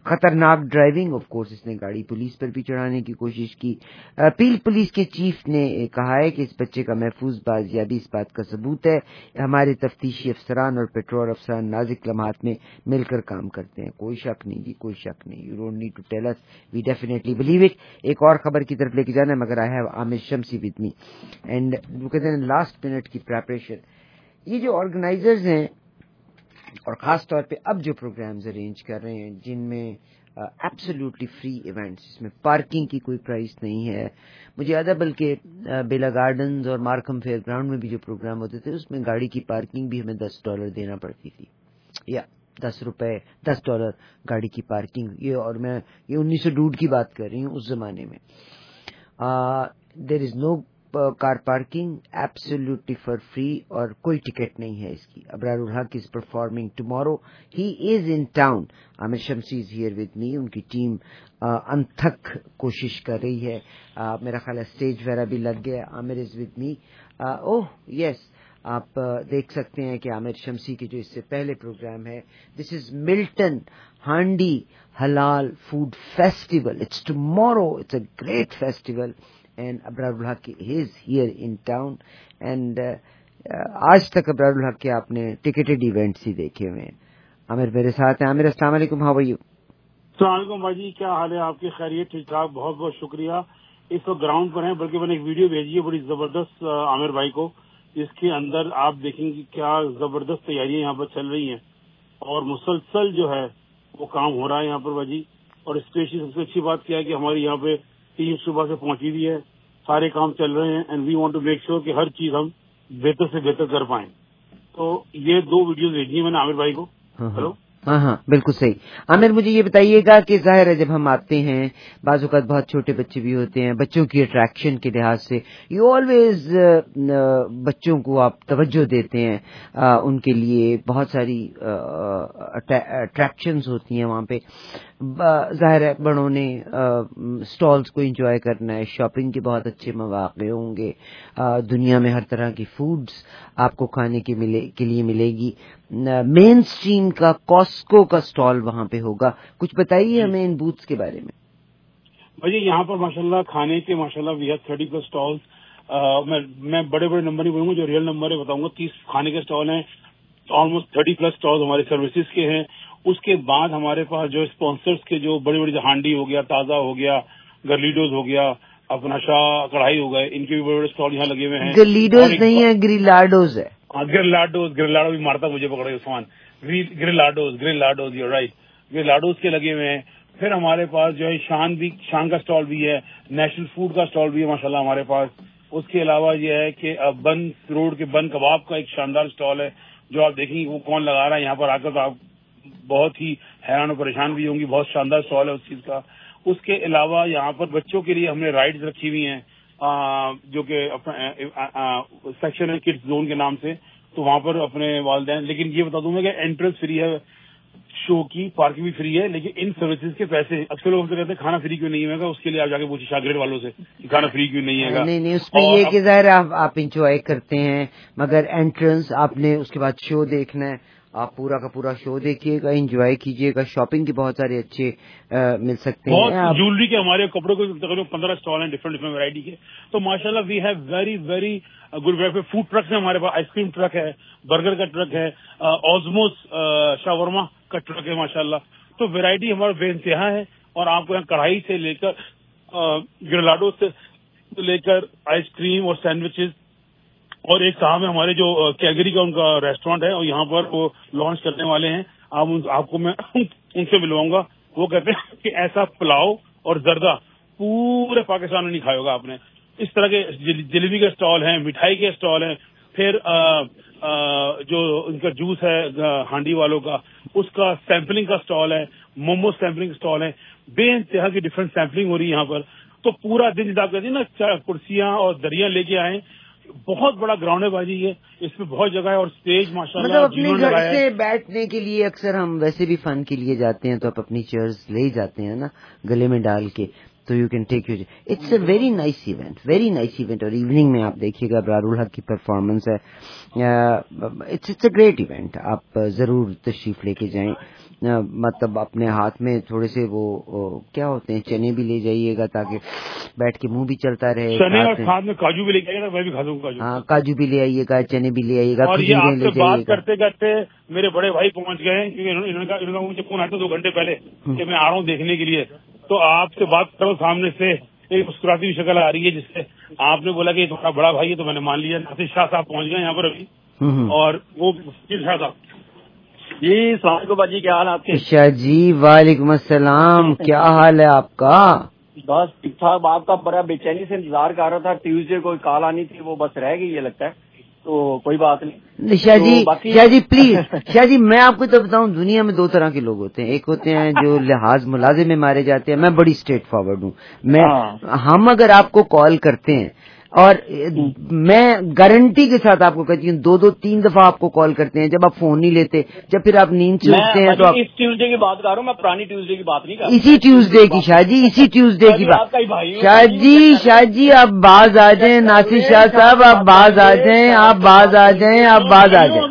खतरनाक ड्राइविंग, ऑफ कोर्स इसने गाड़ी पुलिस पर भी चढ़ाने की कोशिश की। पील पुलिस के चीफ ने कहा है कि इस बच्चे का महफूज बाजियाबी इस बात का सबूत है। हमारे तफ्तीशी अफसरान और पेट्रोल अफसरान नाजुक लम्हात में मिलकर काम करते हैं। कोई शक नहीं जी, कोई शक नहीं। You don't need to tell us, we definitely believe it. एक और खबर की तरफ लेके जाना है, मगर I have Aamir Shamsi with me and वो कहते हैं लास्ट मिनट की प्रेपरेशन। ये जो ऑर्गेनाइजर्स हैं और खास तौर पे अब जो प्रोग्राम्स अरेंज कर रहे हैं जिनमें एब्सोल्युटली फ्री इवेंट्स, जिसमें पार्किंग की कोई प्राइस नहीं है। मुझे याद है बल्कि बेला गार्डन्स और मार्कम फेयर ग्राउंड में भी जो प्रोग्राम होते थे उसमें गाड़ी की पार्किंग भी हमें $10 देना पड़ती थी, या $10 गाड़ी की पार्किंग। ये और मैं ये 1902 की बात कर रही हूँ, उस जमाने में। There is no car parking, absolutely for free, और कोई टिकट नहीं है इसकी। Abrarul Haq is performing tomorrow, he is in town. Aamir Shamsi is here with me. उनकी टीम अनथक कोशिश कर रही है। मेरा ख्याल है स्टेज वगैरह भी लग गया। Aamir is with me. Oh yes, आप देख सकते हैं कि आमिर शम्सी के जो इससे पहले प्रोग्राम है, this is Milton Handi Halal food festival. It's tomorrow, it's a great festival and Abrarul Haq is here in town and आज तक Abrarul Haq के आपने टिकटेड इवेंट्स ही देखे हुए हैं। आमिर मेरे साथ हैं। आमिर अस्सलाम वालेकुम, हाउ आर यू? अस्सलाम वालेकुम भाई, क्या हाल है आपकी? खैरियत? ठीक ठाक, बहुत बहुत शुक्रिया। इस वक्त ग्राउंड पर हैं, बल्कि मैंने एक वीडियो भेजी है बड़ी जबरदस्त आमिर भाई को, इसके अंदर आप देखेंगे क्या जबरदस्त तैयारियां यहाँ पर चल रही हैं और मुसलसल जो है वो काम हो रहा है यहाँ पर भाजी। और स्पेशली सबसे अच्छी बात क्या है कि हमारी यहाँ पे टीम सुबह से पहुंची हुई है, सारे काम चल रहे हैं and we want to make sure कि हर चीज हम बेहतर से बेहतर कर पाएं। तो ये 2 वीडियोस भेजी है मैंने आमिर भाई को। हेलो। हाँ, बिल्कुल सही। आमिर मुझे ये बताइएगा कि जाहिर है जब हम आते हैं, बाज़ औक़ात बहुत छोटे बच्चे भी होते हैं, बच्चों की अट्रैक्शन के लिहाज से यू ऑलवेज बच्चों को आप तवज्जो देते हैं, उनके लिए बहुत सारी अट्रैक्शंस होती हैं वहाँ पे। जाहिर है बड़ों ने स्टॉल्स को एंजॉय करना है, शॉपिंग के बहुत अच्छे मौके होंगे, दुनिया में हर तरह की फूड्स आपको खाने के लिए मिलेगी। मेन स्ट्रीम का कॉस्को का स्टॉल वहाँ पे होगा, कुछ बताइए हमें इन बूथ्स के बारे में। भाई यहाँ पर माशाल्लाह खाने के माशाल्लाह वी हैव 30+ स्टॉल्स। मैं बड़े बड़े नंबर नहीं बोलूंगा, जो रियल नंबर है बताऊंगा। 30 खाने के स्टॉल हैं, ऑलमोस्ट 30+ स्टॉल्स हमारे सर्विसेज के हैं। उसके बाद हमारे पास जो स्पॉन्सर्स के जो बड़ी बड़ी हांडी हो गया, ताजा हो गया, गर्लीडोज हो गया, अपना शाह कढ़ाई हो गए, इनके भी बड़े बड़े स्टॉल यहाँ लगे हुए हैं। गर्लीडोज नहीं है, ग्रिलाडोज है। ग्रिलाडो भी मारता मुझे पकड़े Usman. Grillados you right, Grillados के लगे हुए हैं। फिर हमारे पास जो है शान का स्टॉल भी है, नेशनल फूड का स्टॉल भी है माशाल्लाह हमारे पास। उसके अलावा ये है कि बन रोड के बन कबाब का एक शानदार स्टॉल है, जो आप देखेंगे वो कौन लगा रहा है। यहाँ पर आकर तो आप बहुत ही हैरान और परेशान भी होंगी, बहुत शानदार स्टॉल है उस चीज का। उसके अलावा यहाँ पर बच्चों के लिए हमने राइड्स रखी हुई हैं, जो कि सेक्शन है किड्स जोन के नाम से, तो वहाँ पर अपने वालिदैन। लेकिन ये बता दूं मैं कि एंट्रेंस फ्री है शो की, पार्किंग भी फ्री है, लेकिन इन सर्विसेज के पैसे अक्सर लोग हमसे कहते हैं खाना फ्री क्यों नहीं होगा, उसके लिए आप जाके पूछिए शागिर्द वालों से कि खाना फ्री क्यों नहीं है। नहीं, उसमें ये कि ज़ाहिर आप इंजॉय करते हैं, मगर एंट्रेंस आपने उसके बाद शो देखना है, आप पूरा का पूरा शो देखिएगा, एंजॉय कीजिएगा। शॉपिंग के बहुत सारे अच्छे मिल सकते हैं। बहुत ज्वेलरी के, हमारे कपड़ों के तकरीबन 15 स्टॉल हैं डिफरेंट वैरायटी के। तो माशाल्लाह we have very very good variety. Food trucks है हमारे पास, आइसक्रीम ट्रक है, बर्गर का ट्रक है, ऑजमोस शावरमा का ट्रक है माशाल्लाह। तो वैरायटी हमारा बेइंतहा है। और आपको यहाँ कढ़ाई से लेकर ग्रिलाडो से लेकर आइसक्रीम और सैंडविचेस। और एक साहब है हमारे जो कैलगरी का उनका रेस्टोरेंट है और यहाँ पर वो लॉन्च करने वाले हैं, आपको मैं उनसे मिलवाऊंगा। वो कहते हैं कि ऐसा पुलाव और जर्दा पूरे पाकिस्तान में नहीं खाया होगा आपने। इस तरह के जलेबी के स्टॉल हैं, मिठाई के स्टॉल हैं। फिर जो उनका जूस है हांडी वालों का, उसका सैंपलिंग का स्टॉल है, मोमो सैंपलिंग स्टॉल है। बेइंतहा की डिफरेंट सैंपलिंग हो रही है यहाँ पर। तो पूरा दिन जब आप कहते हैं ना कुर्सियां और दरिया लेके आए, बहुत बड़ा ग्राउंड है बाजी ये, इसमें बहुत जगह है और स्टेज माशाल्लाह मतलब अपने घर से बैठने के लिए अक्सर हम वैसे भी फन के लिए जाते हैं तो आप अपनी चेयर्स ले ही जाते हैं ना गले में डाल के, تو you can take your. It's a very nice event. اور ایوننگ میں آپ دیکھیے گا ابرار الحق کی پرفارمنس ہے. It's a great event. آپ ضرور تشریف لے کے جائیں. مطلب اپنے ہاتھ میں تھوڑے سے وہ کیا ہوتے ہیں چنے بھی لے جائیے گا تاکہ بیٹھ کے منہ بھی چلتا رہے. چنے اور ساتھ میں کاجو بھی لے جائیے گا, میں بھی کھا دوں گا. ہاں کاجو بھی لے آئیے گا, چنے بھی لے آئیے گا. اور یہ آپ سے بات کرتے کرتے میرے بڑے بھائی پہنچ گئے, کیونکہ انہوں کا مجھے فون آیا تھا 2 گھنٹے پہلے کہ میں آ رہا ہوں دیکھنے کے لیے. تو آپ سے بات کرو سامنے سے, ایک مسکراتی ہوئی شکل آ رہی ہے جس سے آپ نے بولا کہ یہ تمہارا بڑا بھائی ہے, تو میں نے مان لیا. ناصر شاہ صاحب پہنچ گئے یہاں پر ابھی, اور وہ شاہ صاحب. جی السلام علیکم باجی, کیا حال آپ کے؟ شاہ جی وعلیکم السلام, کیا حال ہے آپ کا؟ بس ٹھیک ٹھاک. آپ کا بڑا بے چینی سے انتظار کر رہا تھا. ٹیوزڈے کو کال آنی تھی, وہ بس رہ گئی یہ لگتا ہے, تو کوئی بات نہیں. شاہ جی پلیز, شاہ جی میں آپ کو تو بتاؤں, دنیا میں 2 طرح کے لوگ ہوتے ہیں. ایک ہوتے ہیں جو لحاظ ملازم میں مارے جاتے ہیں. میں بڑی اسٹریٹ فارورڈ ہوں. ہم اگر آپ کو کال کرتے ہیں, اور میں گارنٹی کے ساتھ آپ کو کہتی ہوں 2-3 دفعہ آپ کو کال کرتے ہیں, جب آپ فون نہیں لیتے, جب پھر آپ نیند سے اٹھتے ہیں تو اس ٹیوزڈے کی بات کر رہا ہوں میں, پرانی ٹیوزڈے کی بات نہیں کر رہا. اسی ٹیوزڈے کی شاہ جی, اسی ٹیوزڈے کی بات. شاہ جی آپ باز آ جائیں. ناصر شاہ صاحب آپ باز آ جائیں, آپ باز آ جائیں, آپ باز آ جائیں.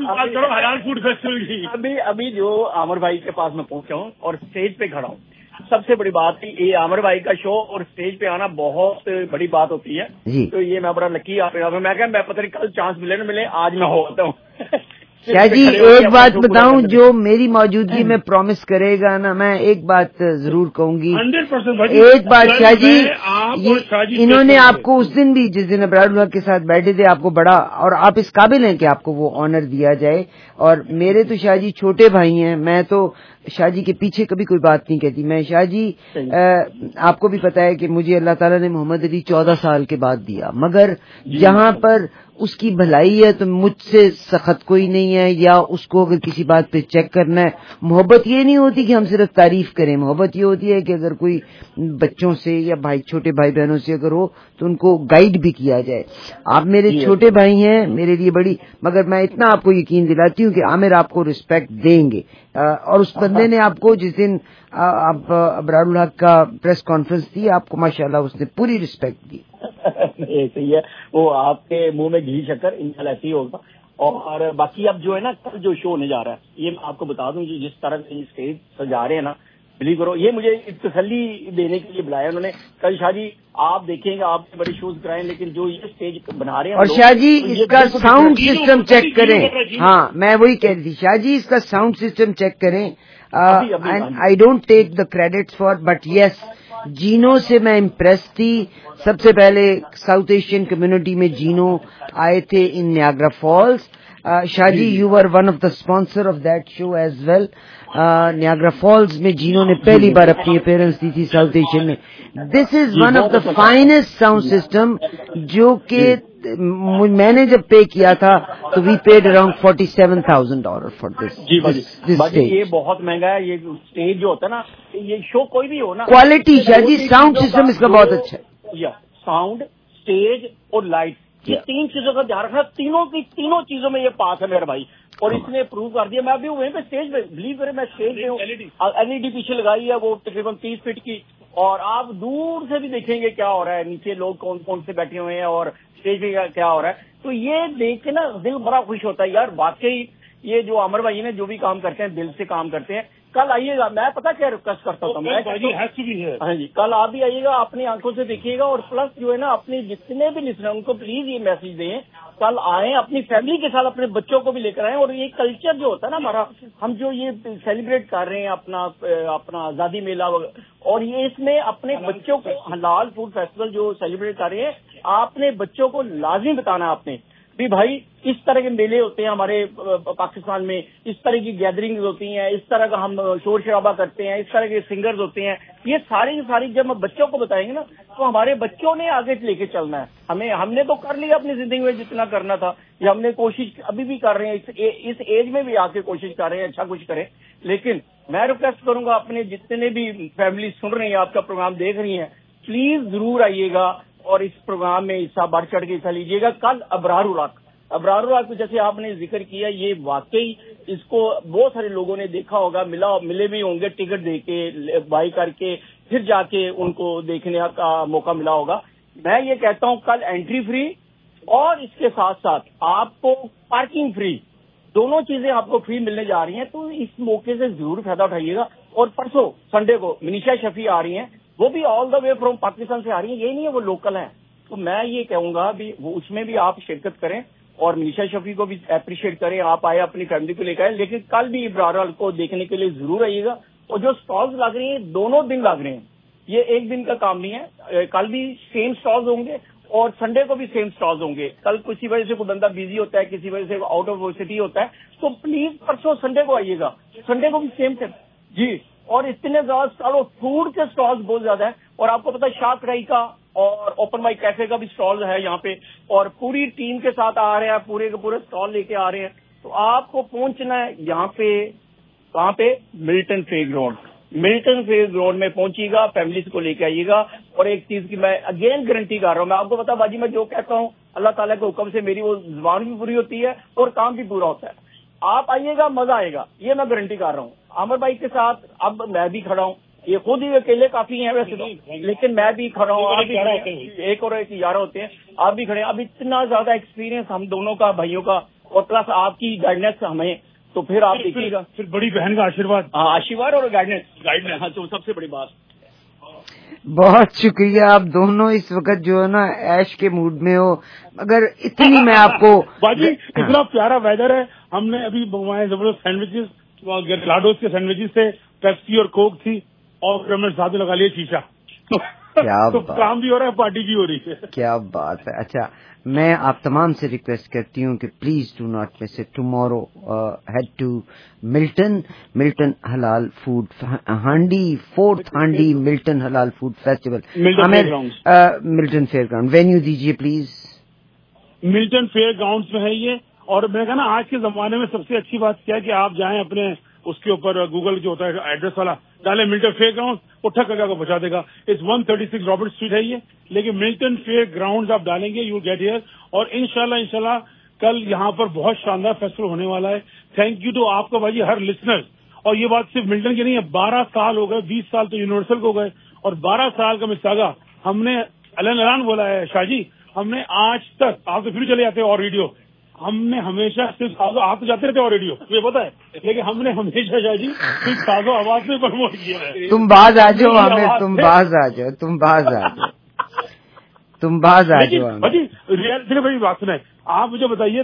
ابھی جو عامر بھائی کے پاس میں پہنچا ہوں اور اسٹیج پہ کھڑا ہوں, سب سے بڑی بات ہے یہ عامر بھائی کا شو اور اسٹیج پہ آنا بہت بڑی بات ہوتی ہے. تو یہ میں بڑا لکی آپ میں کہ میں پتہ نہیں کل چانس ملے نہ ملے, آج میں ہوتا ہوں. شاہ جی ایک بات بتاؤں, جو میری موجودگی میں پرومس کرے گا نا, میں ایک بات ضرور کہوں گی. 100% بات شاہ جی, انہوں نے آپ کو اس دن بھی, جس دن ابرار الحق کے ساتھ بیٹھے تھے, آپ کو بڑا, اور آپ اس قابل ہیں کہ آپ کو وہ آنر دیا جائے. اور میرے تو شاہ جی چھوٹے بھائی ہیں, میں تو شاہ جی کے پیچھے کبھی کوئی بات نہیں کہتی. میں شاہ جی آپ کو بھی پتا ہے کہ مجھے اللہ تعالیٰ نے محمد علی 14 سال کے بعد دیا, مگر جہاں پر اس کی بھلائی ہے تو مجھ سے سخت کوئی نہیں ہے, یا اس کو اگر کسی بات پہ چیک کرنا ہے. محبت یہ نہیں ہوتی کہ ہم صرف تعریف کریں, محبت یہ ہوتی ہے کہ اگر کوئی بچوں سے یا چھوٹے بھائی بہنوں سے اگر ہو تو ان کو گائیڈ بھی کیا جائے. آپ میرے چھوٹے بھائی ہیں, میرے لیے بڑی, مگر میں اتنا آپ کو یقین دلاتی ہوں کہ عامر آپ کو رسپیکٹ دیں گے. اور اس بندے نے آپ کو, جس دن آپ ابرار الحق کا پریس کانفرنس دی, آپ کو ماشاءاللہ اس نے پوری رسپیکٹ دی. صحیح ہے, وہ آپ کے منہ میں گھی شکر انشاءاللہ ایسے ہی ہوگا. اور باقی اب جو ہے نا, کل جو شو ہونے جا رہا ہے, یہ میں آپ کو بتا دوں جس طرح سے اسٹیج سجا رہے ہیں نا, بلیو کرو, یہ مجھے تسلی دینے کے لیے بلایا انہوں نے. کل شاہ جی آپ دیکھیں گے, آپ نے بڑے شوز کرائے, لیکن جو یہ اسٹیج بنا رہے ہیں, اور شاہ جی اس کا ساؤنڈ سسٹم چیک کریں. ہاں میں وہی کہہ رہی تھی, شاہ جی اس کا ساؤنڈ سسٹم چیک کریں. I don't take the credit for, but yes Gino سے میں امپریس تھی. سب سے پہلے ساؤتھ ایشین کمیونٹی میں جینو آئے تھے in Niagara Falls. Shah ji you are one of the sponsor of that show as well. Niagara Falls میں جینو نے پہلی بار اپنی اپیرنس دی تھی ساؤتھ ایشین میں. This is one of the finest sound system, جو کہ میں نے جب پے کیا تھا تو we paid around $47,000 for this. جی یہ بہت مہنگا ہے. یہ اسٹیج جو ہوتا ہے نا, یہ شو کوئی بھی ہو نا, quality Shah ji sound system اس کا بہت اچھا ہے. ساؤنڈ, اسٹیج اور لائٹ, یہ 3 چیزوں کا دھیان رکھنا. تینوں چیزوں میں یہ پاس ہے میرا بھائی, اور اس نے پروو کر دیا. میں ابھی وہیں پہ اسٹیج پہ, بلیو کرے, میں اسٹیج پہ ہوں. LED پیچھے لگائی ہے, وہ تقریباً 30 فٹ کی, اور آپ دور سے بھی دیکھیں گے کیا ہو رہا ہے, نیچے لوگ کون کون سے بیٹھے ہوئے ہیں اور اسٹیج پہ کیا ہو رہا ہے. تو یہ دیکھ کے نا دل بڑا خوش ہوتا ہے یار. واقعی یہ جو عامر بھائی نے جو بھی کام کرتے ہیں دل سے کام کرتے ہیں. کل آئیے گا, میں پتا کیا ریکویسٹ کرتا ہوں, ہاں جی کل آپ بھی آئیے گا, اپنی آنکھوں سے دیکھیے گا. اور پلس جو ہے نا اپنے جتنے بھی لسنر ان کو پلیز یہ میسج دیں, کل آئیں اپنی فیملی کے ساتھ, اپنے بچوں کو بھی لے کر آئیں. اور یہ کلچر جو ہوتا ہے نا ہمارا, ہم جو یہ سیلیبریٹ کر رہے ہیں اپنا آزادی میلہ, اور یہ اس میں اپنے بچوں کو حلال فوڈ فیسٹیول جو سیلیبریٹ کر رہے ہیں, آپ نے بچوں کو لازمی بتانا آپ نے بھی بھائی اس طرح کے میلے ہوتے ہیں ہمارے پاکستان میں, اس طرح کی گیدرنگز ہوتی ہیں, اس طرح کا ہم شور شرابہ کرتے ہیں, اس طرح کے سنگرز ہوتے ہیں. یہ ساری جب ہم بچوں کو بتائیں گے نا, تو ہمارے بچوں نے آگے لے کے چلنا ہے. ہم نے تو کر لیا اپنی زندگی میں جتنا کرنا تھا, یہ ہم نے کوشش ابھی بھی کر رہے ہیں, اس ایج میں بھی آ کے کوشش کر رہے ہیں اچھا کچھ کریں. لیکن میں ریکویسٹ کروں گا اپنے جتنے بھی فیملی سن رہی ہیں, آپ کا پروگرام دیکھ رہی ہیں, پلیز ضرور آئیے گا اور اس پروگرام میں حصہ بڑھ چڑھ کے حصہ لیجیے گا. کل ابرار الحق अबरार को जैसे आपने जिक्र किया, ये वाकई इसको बहुत सारे लोगों ने देखा होगा, मिले भी होंगे, टिकट देके बाई करके फिर जाके उनको देखने का मौका मिला होगा। मैं ये कहता हूँ कल एंट्री फ्री और इसके साथ साथ आपको पार्किंग फ्री, दोनों चीजें आपको फ्री मिलने जा रही हैं, तो इस मौके से जरूर फायदा उठाइएगा। और परसों संडे को मनीषा शफी आ रही हैं, वो भी all the way from Pakistan से आ रही हैं, ये नहीं है वो लोकल हैं। तो मैं ये कहूंगा भी वो उसमें भी आप शिरकत करें और मनीषा शफी को भी अप्रिशिएट करें। आप आए अपनी फैमिली को लेकर आए, लेकिन कल भी इब्रार को देखने के लिए जरूर आइएगा। और जो स्टॉल्स लग रही हैं दोनों दिन लग रहे हैं, ये एक दिन का काम नहीं है। कल भी सेम स्टॉल्स होंगे और संडे को भी सेम स्टॉल्स होंगे। कल किसी वजह से कोई बंदा बिजी होता है, किसी वजह से आउट ऑफ सिटी होता है, तो प्लीज परसों संडे को आइएगा, संडे को भी सेम जी। और इतने ज्यादा स्टॉल और फूड के स्टॉल्स बहुत ज्यादा है। और आपको पता है शाह कढ़ाई का और ओपन माइक कैफे का भी स्टॉल है यहाँ पे, और पूरी टीम के साथ आ रहे हैं, पूरे के पूरे स्टॉल लेके आ रहे हैं। तो आपको पहुंचना है यहाँ पे, कहाँ पे, Milton fair ground. Milton fair ground में पहुंचिएगा, फैमिलीज को लेके आइएगा। और एक चीज की मैं अगेन गारंटी कर रहा हूँ, मैं आपको बता बाजी, मैं जो कहता हूँ अल्लाह ताला के हुक्म से मेरी वो जुबान भी पूरी होती है और काम भी पूरा होता है। आप आइएगा, मजा आएगा, ये मैं गारंटी कर रहा हूँ। आमिर भाई के साथ अब मैं भी खड़ा हूँ, ये खुद ही अकेले काफी हैं वैसे तो, लेकिन मैं भी खड़ा हूँ, आप भी खड़े हैं, एक और एक 11 होते हैं, आप भी खड़े हैं। अब इतना ज्यादा एक्सपीरियंस हम दोनों का, भाइयों का, और प्लस आपकी गाइडेंस हमें, तो फिर आप देखिएगा, फिर बड़ी बहन का आशीर्वाद। हाँ, आशीर्वाद और गाइडेंस, हाँ, तो सबसे बड़ी बात। बहुत शुक्रिया। आप दोनों इस वक्त जो है ना ऐश के मूड में हो, मगर इतनी मैं आपको बाजी इतना प्यारा वेदर है, हमने अभी मंगवाए जबरदस्त सैंडविचेस, लाडोस के सैंडविचेस थे, पेप्सी और कोक थी, और हमने साथ लगा लिया शीशा। क्या तो काम भी हो रहा है, पार्टी भी हो रही है। क्या बात है। अच्छा, मैं आप तमाम से रिक्वेस्ट करती हूँ कि please do not miss it. Tomorrow head to Milton Halal food Handi, 4th Handi Milton Halal food festival, Milton fair ground. Venue दीजिए प्लीज। मिल्टन फेयर ग्राउंड में है ये। और मैंने कहा ना, आज के जमाने में सबसे अच्छी बात क्या है कि आप जाएं अपने उसके ऊपर, गूगल जो होता है एड्रेस वाला डाले मिल्टन फेयर ग्राउंड, वो ठक करके आपको पहुंचा देगा। इट्स 136 रॉबर्ट स्ट्रीट है ये, लेकिन मिल्टन फेयर ग्राउंड आप डालेंगे, यू गेट हियर। और इंशाल्लाह कल यहाँ पर बहुत शानदार फेस्टिवल होने वाला है। थैंक यू टू आपका भाजी, हर लिसनर। और ये बात सिर्फ मिल्टन की नहीं है, 12 साल हो गए, 20 साल तो यूनिवर्सल को हो गए, और 12 साल का मिसागा हमने अलन बोला है शाह जी, हमने आज तक, आप तो फिर चले जाते हैं और रेडियो, हमने हमेशा सिर्फ आप तो जाते रहते और रेडियो, ये पता है, लेकिन हमने हमेशा शाह जी सिर्फ साजो आवाज में प्रमोट किया है। तुम बाज आ जाओ हमें, तुम बाज आ जाओ, तुम बाज आ जाओ, तुम बाज आ जाओ हमें। रियल भाई बात सुनाए, आप मुझे बताइए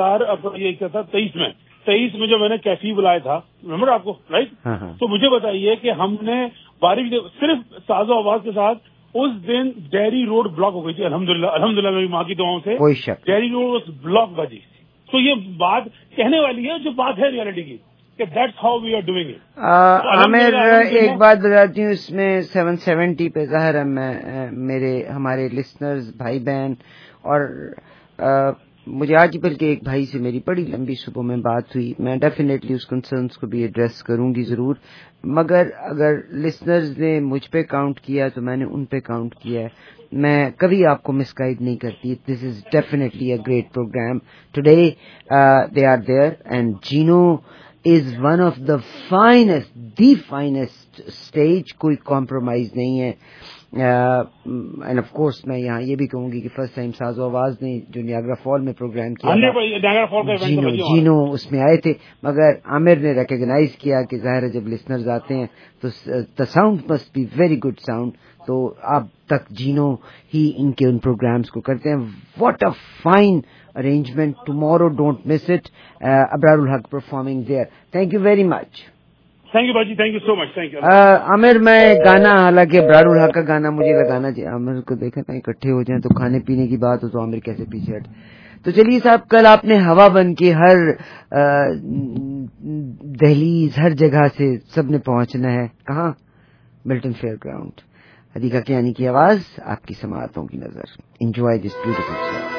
2023 में जो मैंने कैफी बुलाया था, रिमेम्बर आपको, राइट? तो मुझे बताइए कि हमने बारिश सिर्फ साजो आवाज के साथ, उस दिन डेयरी रोड ब्लॉक हो गई थी। अल्हम्दुलिल्लाह मेरी माँ की दुआओं से कोई शक, डेयरी रोड ब्लॉक बाजी। तो ये बात कहने वाली है, जो बात है रियलिटी की, कि that's how we are doing it. Aamir एक बात बताती हूँ, इसमें 770 पे ज़ाहिर है मैं हमारे लिसनर्स भाई बहन, और मुझे आज ही बल्कि एक भाई से मेरी बड़ी लंबी सुबह में बात हुई, मैं डेफिनेटली उस कंसर्न्स को भी एड्रेस करूंगी जरूर, मगर अगर लिसनर्स ने मुझ पे काउंट किया तो मैंने उन पे काउंट किया है। मैं कभी आपको मिसगाइड नहीं करती। This is definitely a great program today, they are there and Gino is one of the finest stage, कोई कॉम्प्रोमाइज नहीं है। एंड ऑफ कोर्स मैं यहाँ ये भी कहूंगी कि फर्स्ट टाइम साजो आवाज ने जो नियाग्रा फॉल में प्रोग्राम किया, जीनो उसमें आए थे, मगर आमिर ने रिकॉग्नाइज किया कि जाहिर है जब लिसनर्स आते हैं तो the sound must be very good sound, तो अब तक जीनो ही इनके उन प्रोग्राम्स को करते हैं। What a fine arrangement, tomorrow don't miss it, Abrarul Haq performing there. Thank you very much. Thank you बाजी, thank you so much, thank you. Aamir मैं गाना, हालांकि अब्रारुल हक का गाना मुझे लगाना चाहिए, आमिर को देखा ना इकट्ठे हो जाएं तो खाने पीने की बात हो तो आमिर कैसे पीछे हट। तो चलिए साहब, कल आपने हवा बन के हर दहलीज, हर जगह से सबने पहुंचना है, कहाँ? Milton fair ground. Hadiqa Kiani की आवाज, आपकी समाअतों की नजर। Enjoy this beautiful song.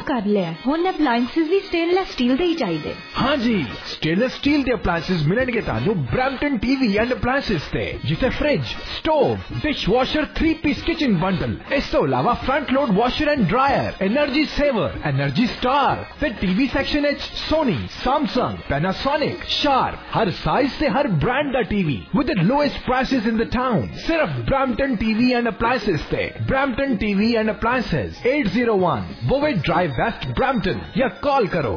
ਕਰ ਲਿਆ, ਹੁਣ ਅਪਲਾਈਐਂਸਿਸ ਵੀ ਸਟੇਨਲੈਸ ਸਟੀਲ ਦੇ ਹੀ ਚਾਹੀਦੇ। ਹਾਂਜੀ, ਸਟੇਨਲੈਸ ਸਟੀਲ ਦੇ ਅਪਲਾਈਐਂਸਿਸ ਮਿਲਣਗੇ ਤੁਹਾਨੂੰ ਬ੍ਰੈਂਪਟਨ ਟੀਵੀ ਐਂਡ ਅਪਲਾਈਐਂਸਿਸ ਤੇ, ਜਿੱਥੇ fridge, stove, dishwasher, 3-piece kitchen bundle, ਇਸ ਤੋਂ ਇਲਾਵਾ front load washer and dryer, energy saver, energy star ਤੇ ਟੀਵੀ ਸੈਕਸ਼ਨ ਵਿੱਚ ਸੋਨੀ, ਸੈਮਸੰਗ, ਪੈਨਾਸੋਨਿਕ, ਸ਼ਾਰਪ, ਹਰ ਸਾਈਜ਼ ਤੇ ਹਰ ਬ੍ਰਾਂਡ ਦਾ TV with the lowest prices in the town, ਸਿਰਫ ਬ੍ਰੈਂਪਟਨ ਟੀਵੀ ਐਂਡ ਅਪਲਾਈਐਂਸਿਸ ਤੇ। Brampton TV and appliances, 801 Bovett drive west, Brampton, ਜਾਂ call ਕਰੋ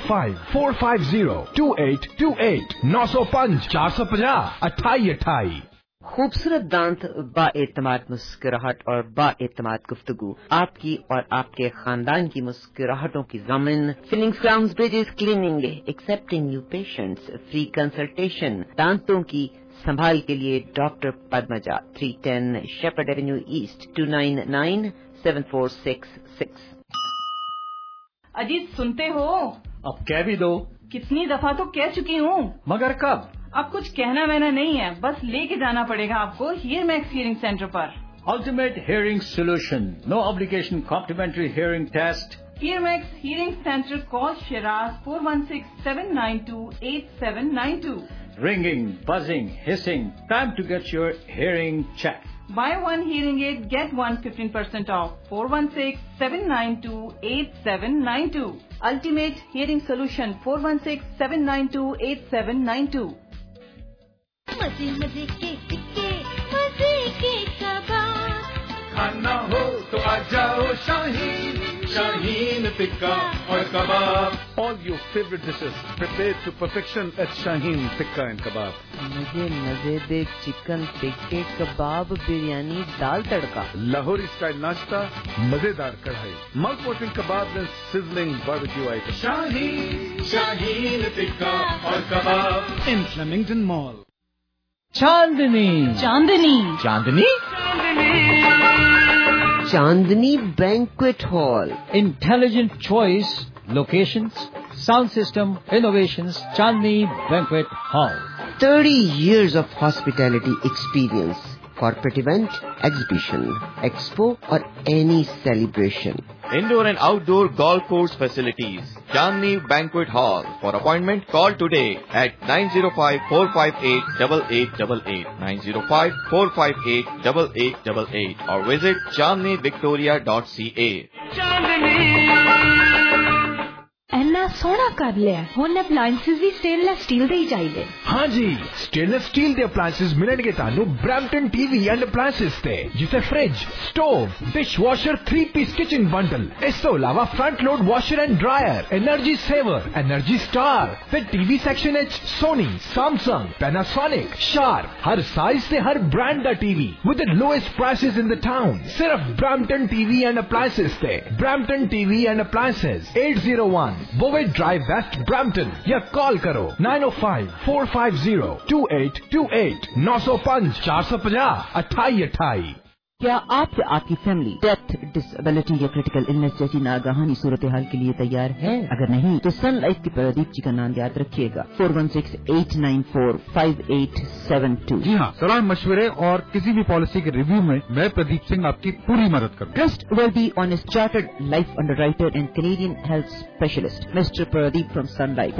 9054502828 905 450 2828। खूबसूरत दांत, बाएतमाद मुस्कुराहट और बाएतमाद गुफ्तगू, आपकी और आपके खानदान की मुस्कुराहटों की ज़मीन। Fillings, crowns, bridges, cleaning, accepting new patients, free consultation, दांतों की संभाल के लिए doctor Padmaja, 310 Sheppard avenue east, 29974666। Ajit सुनते हो? अब कह भी दो। कितनी दफा तो कह चुकी हूँ, मगर कब? अब कुछ कहना वहना नहीं है, बस लेके जाना पड़ेगा आपको हियर मैक्स हियरिंग सेंटर पर। Ultimate Hearing Solution, no obligation complimentary hearing test. Hear Max hearing centre, call Shiraz 416-792-8792। Ringing, buzzing, hissing, time to get your hearing checked. Buy one hearing aid, get one 15% off. 416-792-8792. Ultimate Hearing Solution, 416-792-8792. मजे मजे के टिक्के, मजे के कबाब, खाना हो तो आ जाओ शाहीन, शाहीन टिक्का और कबाब। All your favorite dishes prepared to perfection at Shaheen Tikka and Kebab. मुझे मजेदार चिकन टिक्के, कबाब, बिरयानी, दाल तड़का, Lahori style नाश्ता, मजेदार कढ़ाई, mouth watering kebabs and sizzling barbecue items. Shaheen Tikka और Kebab in Flemington Mall. Chandni Chandni Chandni Chandni banquet hall, Intelligent choice, locations, sound system, innovations, Chandni Banquet Hall. 30 years of hospitality experience, corporate event, exhibition, expo or any celebration. Indoor and outdoor golf course facilities. Chandni Banquet Hall. For appointment, call today at 905-458-8888, 905-458-8888 or visit chandnivictoria.ca. ਇੰਨਾ ਸੋਹਣਾ ਕਰ ਲਿਆ, ਹੁਣ ਅਪਲਾਈਐਂਸਿਸ ਵੀ stainless steel ਦੇ ਹੀ ਚਾਹੀਦੇ। ਹਾਂਜੀ, stainless steel ਦੇ ਅਪਲਾਈਐਂਸਿਸ ਮਿਲਣਗੇ ਤੁਹਾਨੂੰ ਬ੍ਰੈਂਪਟਨ ਟੀਵੀ ਐਂਡ ਅਪਲਾਈਐਂਸਿਸ ਤੇ, ਜਿੱਥੇ fridge, stove, dishwasher, 3-piece kitchen bundle, ਇਸ ਤੋਂ ਇਲਾਵਾ front load washer and dryer, energy saver, energy star ਤੇ ਟੀਵੀ ਸੈਕਸ਼ਨ ਵਿੱਚ ਸੋਨੀ, ਸੈਮਸੰਗ, ਪੈਨਾਸੋਨਿਕ, ਸ਼ਾਰਪ, ਹਰ ਸਾਈਜ਼ ਤੇ ਹਰ ਬ੍ਰਾਂਡ ਦਾ TV with the lowest prices in the town, ਸਿਰਫ ਬ੍ਰੈਂਪਟਨ ਟੀਵੀ ਐਂਡ ਅਪਲਾਈਐਂਸਿਸ ਤੇ। Brampton TV and appliances, 801 Bovett Drive West, Brampton, या call करो 905-450-2828, 905 450 2828। क्या आप या आपकी फैमिली डेथ, डिसेबिलिटी या क्रिटिकल इलनेस जैसी नागहानी सूरत हाल के लिए तैयार है? अगर नहीं तो सन लाइफ की प्रदीप जी का नाम याद रखिएगा, 416-894-5872। जी हाँ, सलाह मशवरे और किसी भी पॉलिसी के रिव्यू में मैं प्रदीप सिंह आपकी पूरी मदद करूँगा। Trust worthy, honest, chartered life underwriter and Canadian health specialist, Mr. Pradeep from Sun Life,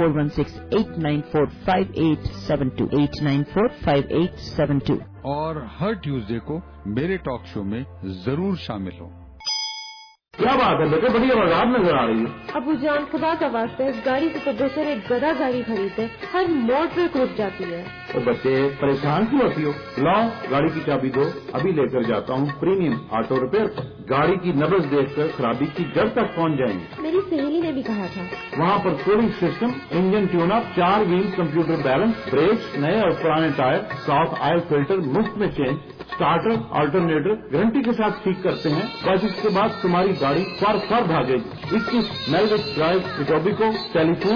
416-894-5872, 894-5872। और हर ट्यूसडे को मेरे टॉक शो में जरूर शामिल हो। क्या बात है बेटे, बड़ी आवाज नजर आ रही है। अबू जान, खुदा का वास्ता इस गाड़ी से तो बेहतर एक गधा गाड़ी खरीदे, हर मोड़ पे रुक जाती है। तो बच्चे परेशान क्यों होती हो? लाओ गाड़ी की चाबी दो, अभी लेकर जाता हूँ प्रीमियम ऑटो रिपेयर पर। गाड़ी की नब्ज देखकर खराबी की जड़ तक पहुँच जाएंगे। मेरी सहेली ने भी कहा था। वहाँ पर cooling system, engine tune up, 4 wheel computer balance, brakes, नए और पुराने टायर, साफ ऑयल फिल्टर मुफ्त में चेंज, स्टार्टर, अल्टरनेटर गारंटी के साथ ठीक करते हैं। बस इसके बाद तुम्हारी गाड़ी फर भागेगी। 21 Melwich drive, Etobicoke, telephone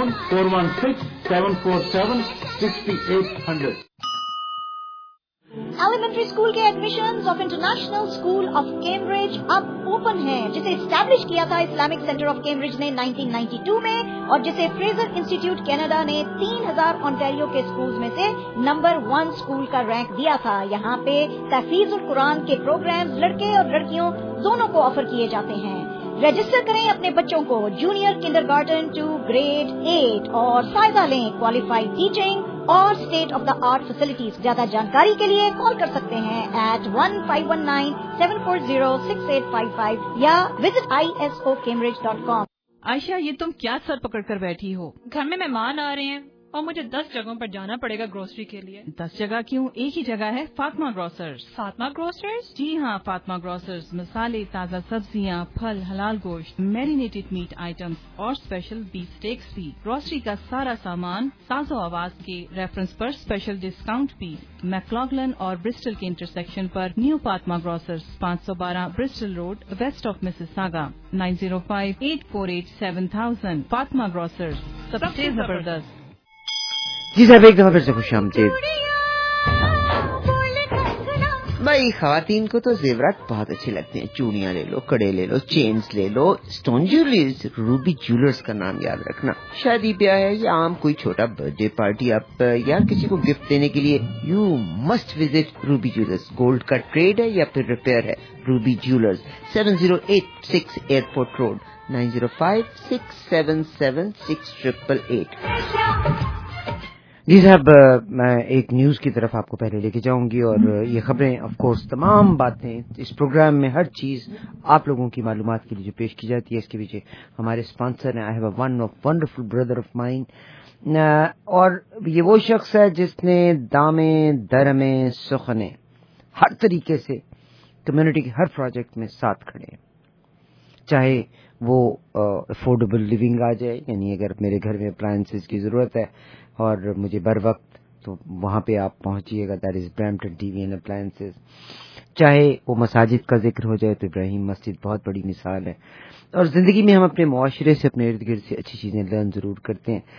416-747-6800। Elementary school के admissions of international school of Cambridge अब ओपन हैं, जिसे एस्टैब्लिश किया था इस्लामिक सेंटर ऑफ कैम्ब्रिज ने 1992 में और जिसे फ्रेजर इंस्टीट्यूट कनाडा ने 3000 ओंटारियो के स्कूल्स में से नंबर 1 स्कूल का रैंक दिया था। यहाँ पे तहफीजुल कुरान के प्रोग्राम्स लड़के और लड़कियों दोनों को ऑफर किए जाते हैं। रजिस्टर करें अपने बच्चों को जूनियर किंडरगार्टन टू ग्रेड 8 और फायदा लें क्वालिफाइड टीचिंग और state of the art facilities. ज्यादा जानकारी के लिए कॉल कर सकते हैं at 1519-740-6855 या विजिट isocambridge.com। आयशा, ये तुम क्या सर पकड़ कर बैठी हो? घर में मेहमान आ रहे हैं और मुझे 10 जगहों पर जाना पड़ेगा ग्रोसरी के लिए। 10 जगह क्यों? एक ही जगह है, फातिमा ग्रोसर्स। फातिमा ग्रोसर्स? जी हाँ, फातिमा ग्रोसर्स मसाले, ताज़ा सब्जियाँ, फल, हलाल गोश्त, मैरिनेटेड मीट आइटम्स और स्पेशल बीफ स्टेक्स भी। ग्रोसरी का सारा सामान साजो आवाज के रेफरेंस पर स्पेशल डिस्काउंट भी। मैक्लॉगलन और ब्रिस्टल के इंटरसेक्शन पर new Fatima grocers, 512 Bristol road, west of Mississauga, 9058487000। Fatima grocers, सबसे जबरदस्त। जी साहब, एक दफा फिर से खुश आमदीद। भाई खवातीन को तो जेवरात बहुत अच्छे लगते हैं। चूड़ियां ले लो, कड़े ले लो, चेन्स ले लो, स्टोन ज्वेलरीज। रूबी ज्वेलर्स का नाम याद रखना। शादी ब्याह है या आम कोई छोटा बर्थडे पार्टी आप या किसी को गिफ्ट देने के लिए you must visit Ruby jewellers. Gold का ट्रेड है या फिर रिपेयर है, रूबी ज्वेलर्स, 7086 एयरपोर्ट रोड, 9056776888। जी साहब, मैं एक न्यूज की तरफ आपको पहले लेके जाऊंगी और ये खबरें ऑफ कोर्स तमाम बातें इस प्रोग्राम में हर चीज आप लोगों की मालूमात के लिए जो पेश की जाती है इसके पीछे हमारे स्पॉन्सर हैं। I have a one of wonderful brother of mine और ये वो शख्स है जिसने दामे दरमे सुखने हर तरीके से कम्युनिटी के हर प्रोजेक्ट में साथ खड़े हैं। चाहे वो अफोर्डेबल लिविंग आ जाए, यानी अगर मेरे घर में अप्लायंसेस की जरूरत है और मुझे बर वक्त, तो वहां पे आप पहुंचिएगा, that is Brampton TV and appliances. चाहे वो मसाजिद का जिक्र हो जाए तो इब्राहिम मस्जिद बहुत बड़ी मिसाल है। और जिंदगी में हम अपने मुआशरे से, अपने इर्द गिर्द से अच्छी चीजें लर्न जरूर करते हैं।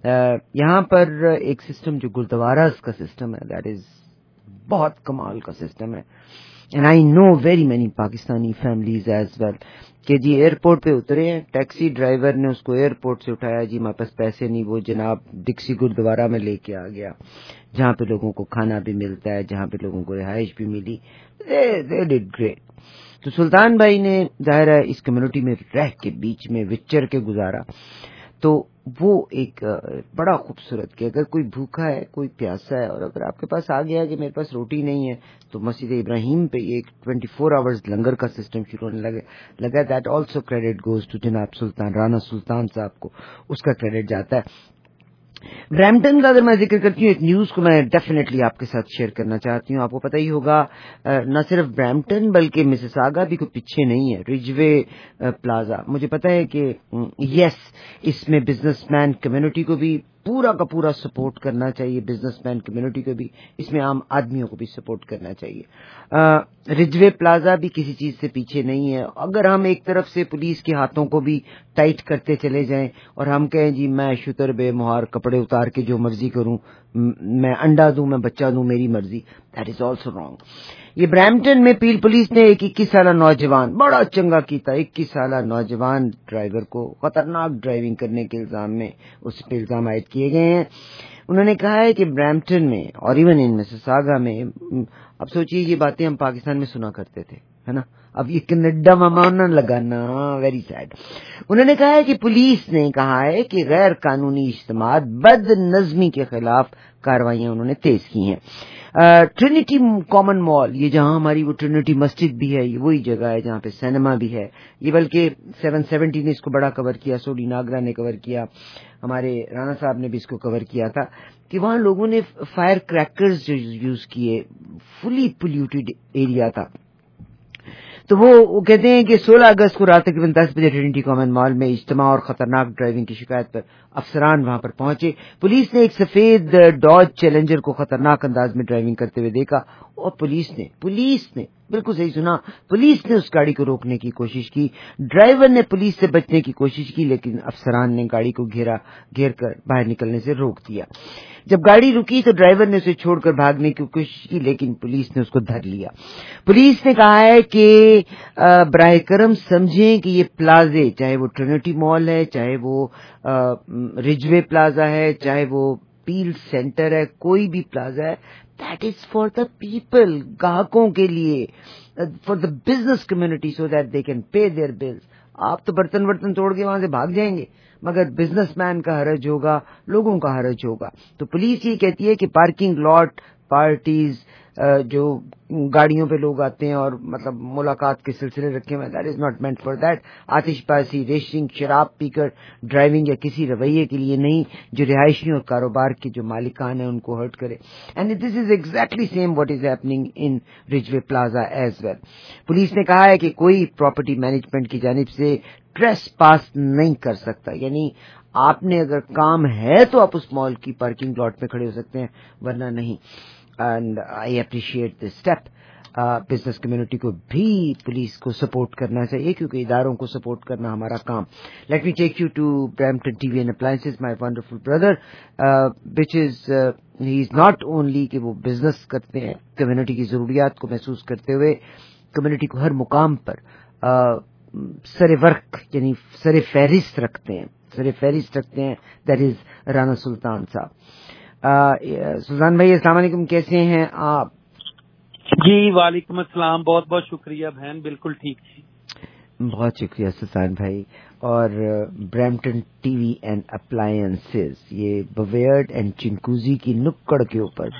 यहाँ पर एक सिस्टम जो गुरुद्वारास का सिस्टम है, दैट इज बहुत कमाल का सिस्टम है। And I know very many Pakistani families as well कि जी एयरपोर्ट पे उतरे हैं, टैक्सी ड्राइवर ने उसको एयरपोर्ट से उठाया, जी हमारे पास पैसे नहीं, वो जनाब डिक्सी गुरुद्वारा में लेके आ गया, जहाँ पे लोगों को खाना भी मिलता है, जहाँ पे लोगों को रिहाइश भी मिली। They did great. तो सुल्तान भाई ने जाहिर है इस कम्युनिटी में रह के बीच में विचर के गुजारा, तो वो एक बड़ा खूबसूरत कि अगर कोई भूखा है, कोई प्यासा है और अगर आपके पास आ गया कि मेरे पास रोटी नहीं है, तो मस्जिद इब्राहिम पे एक 24 आवर्स लंगर का सिस्टम शुरू होने लगा। That also credit goes to जनाब सुल्तान राना सुल्तान साहब को, उसका क्रेडिट जाता है। ब्रैम्पटन का अगर मैं जिक्र करती हूँ, एक न्यूज को मैं डेफिनेटली आपके साथ शेयर करना चाहती हूँ। आपको पता ही होगा न सिर्फ ब्रैम्पटन बल्कि मिसिसागा भी कोई पीछे नहीं है। रिजवे प्लाजा, मुझे पता है कि यस, इसमें बिजनेसमैन कम्युनिटी को भी पूरा का पूरा सपोर्ट करना चाहिए, बिजनेसमैन कम्युनिटी को भी, इसमें आम आदमियों को भी सपोर्ट करना चाहिए। रिजवे प्लाजा भी किसी चीज से पीछे नहीं है। अगर हम एक तरफ से पुलिस के हाथों को भी टाइट करते चले जाएं और हम कहें जी मैं शुतर बेमुहार कपड़े उतार के जो मर्जी करूं, मैं अंडा दूं, मैं बच्चा दूं, मेरी मर्जी, दैट इज ऑल्सो रॉन्ग। ये ब्रैम्पटन में पील पुलिस ने एक 21 साल नौजवान, बड़ा चंगा कीता, 21 साल नौजवान ड्राइवर को खतरनाक ड्राइविंग करने के इल्जाम में उस पर इल्जाम आयद किए गए हैं। उन्होंने कहा है कि ब्रैम्पटन में और इवन इन मिसिसागा में, अब सोचिए ये बातें हम पाकिस्तान में सुना करते थे, है ना, अब ये कन्नडा मामला लगाना, वेरी सैड। उन्होंने कहा है कि पुलिस ने कहा है कि गैर कानूनी इज्तिमात, बदनज़मी के खिलाफ कार्रवाइयां उन्होंने तेज की हैं। ट्रिनिटी कॉमन मॉल, ये जहां हमारी वो ट्रिनिटी मस्जिद भी है, ये वही जगह है जहां पे सिनेमा भी है। ये बल्कि 770 ने इसको बड़ा कवर किया, सोडी नागरा ने कवर किया, हमारे राणा साहब ने भी इसको कवर किया था कि वहां लोगों ने फायर क्रैकर्स जो यूज किए, फुली पोल्यूटेड एरिया था। तो वो कहते हैं कि 16 अगस्त को रात तकरीबन 10 बजे ट्रिनिटी कॉमन मॉल में इज्तिमा और खतरनाक ड्राइविंग की शिकायत पर अफसरान वहां पर पहुंचे। पुलिस ने एक सफेद डॉज चैलेंजर को खतरनाक अंदाज में ड्राइविंग करते हुए देखा और पुलिस ने बिल्कुल सही सुना, पुलिस ने उस गाड़ी को रोकने की कोशिश की। ड्राइवर ने पुलिस से बचने की कोशिश की, लेकिन अफसरान ने गाड़ी को घेर कर बाहर निकलने से रोक दिया। जब गाड़ी रुकी तो ड्राइवर ने उसे छोड़कर भागने की कोशिश की, लेकिन पुलिस ने उसको धर लिया। पुलिस ने कहा है कि बराए करम समझें कि ये प्लाजे, चाहे वो ट्रिनिटी मॉल है, चाहे वो रिजवे प्लाजा है, चाहे वो पील सेंटर है, कोई भी प्लाजा है, that is for the people, ग्राहकों के लिए। for the business community so that they can pay their bills. آپ تو برتن برتن توڑ کے وہاں سے بھاگ جائیں گے مگر بزنس مین کا حرج ہوگا, لوگوں کا حرج ہوگا. تو پولیس یہ کہتی ہے کہ پارکنگ لاٹ پارٹیز جو گاڑیوں پہ لوگ آتے ہیں اور مطلب ملاقات کے سلسلے رکھے ہوئے, that is not meant for that. آتش بازی, ریسنگ, شراب پی کر ڈرائیونگ یا کسی رویے کے لیے نہیں جو رہائشیوں اور کاروبار کے جو مالکان ہیں ان کو ہرٹ کرے. And this is exactly same what is happening in Ridgeway plaza as well. Police نے کہا ہے کہ کوئی پراپرٹی مینجمنٹ کی جانب سے ٹریس پاس نہیں کر سکتا, یعنی آپ نے اگر کام ہے تو آپ اس مال کی پارکنگ لاٹ میں کھڑے ہو سکتے ہیں ورنہ نہیں. And I appreciate this step. Business community کو بھی پولیس کو سپورٹ کرنا چاہیے کیونکہ اداروں کو سپورٹ کرنا ہمارا کام. Let me take you to Brampton T V and appliances, my wonderful brother, which is he is not only کہ وہ بزنس کرتے ہیں, کمیونٹی کی ضروریات کو محسوس کرتے ہوئے کمیونٹی کو ہر مقام پر سر ورک یعنی سر فہرست رکھتے ہیں. دیٹ از رانا سلطان صاحب. سلطان بھائی السلام علیکم, کیسے ہیں آپ؟ جی وعلیکم السلام, بہت بہت شکریہ بہن, بالکل ٹھیک جی. بہت شکریہ سلطان بھائی. اور Brampton T V and appliances یہ بویئرڈ اینڈ چنکوزی کی نکڑ کے اوپر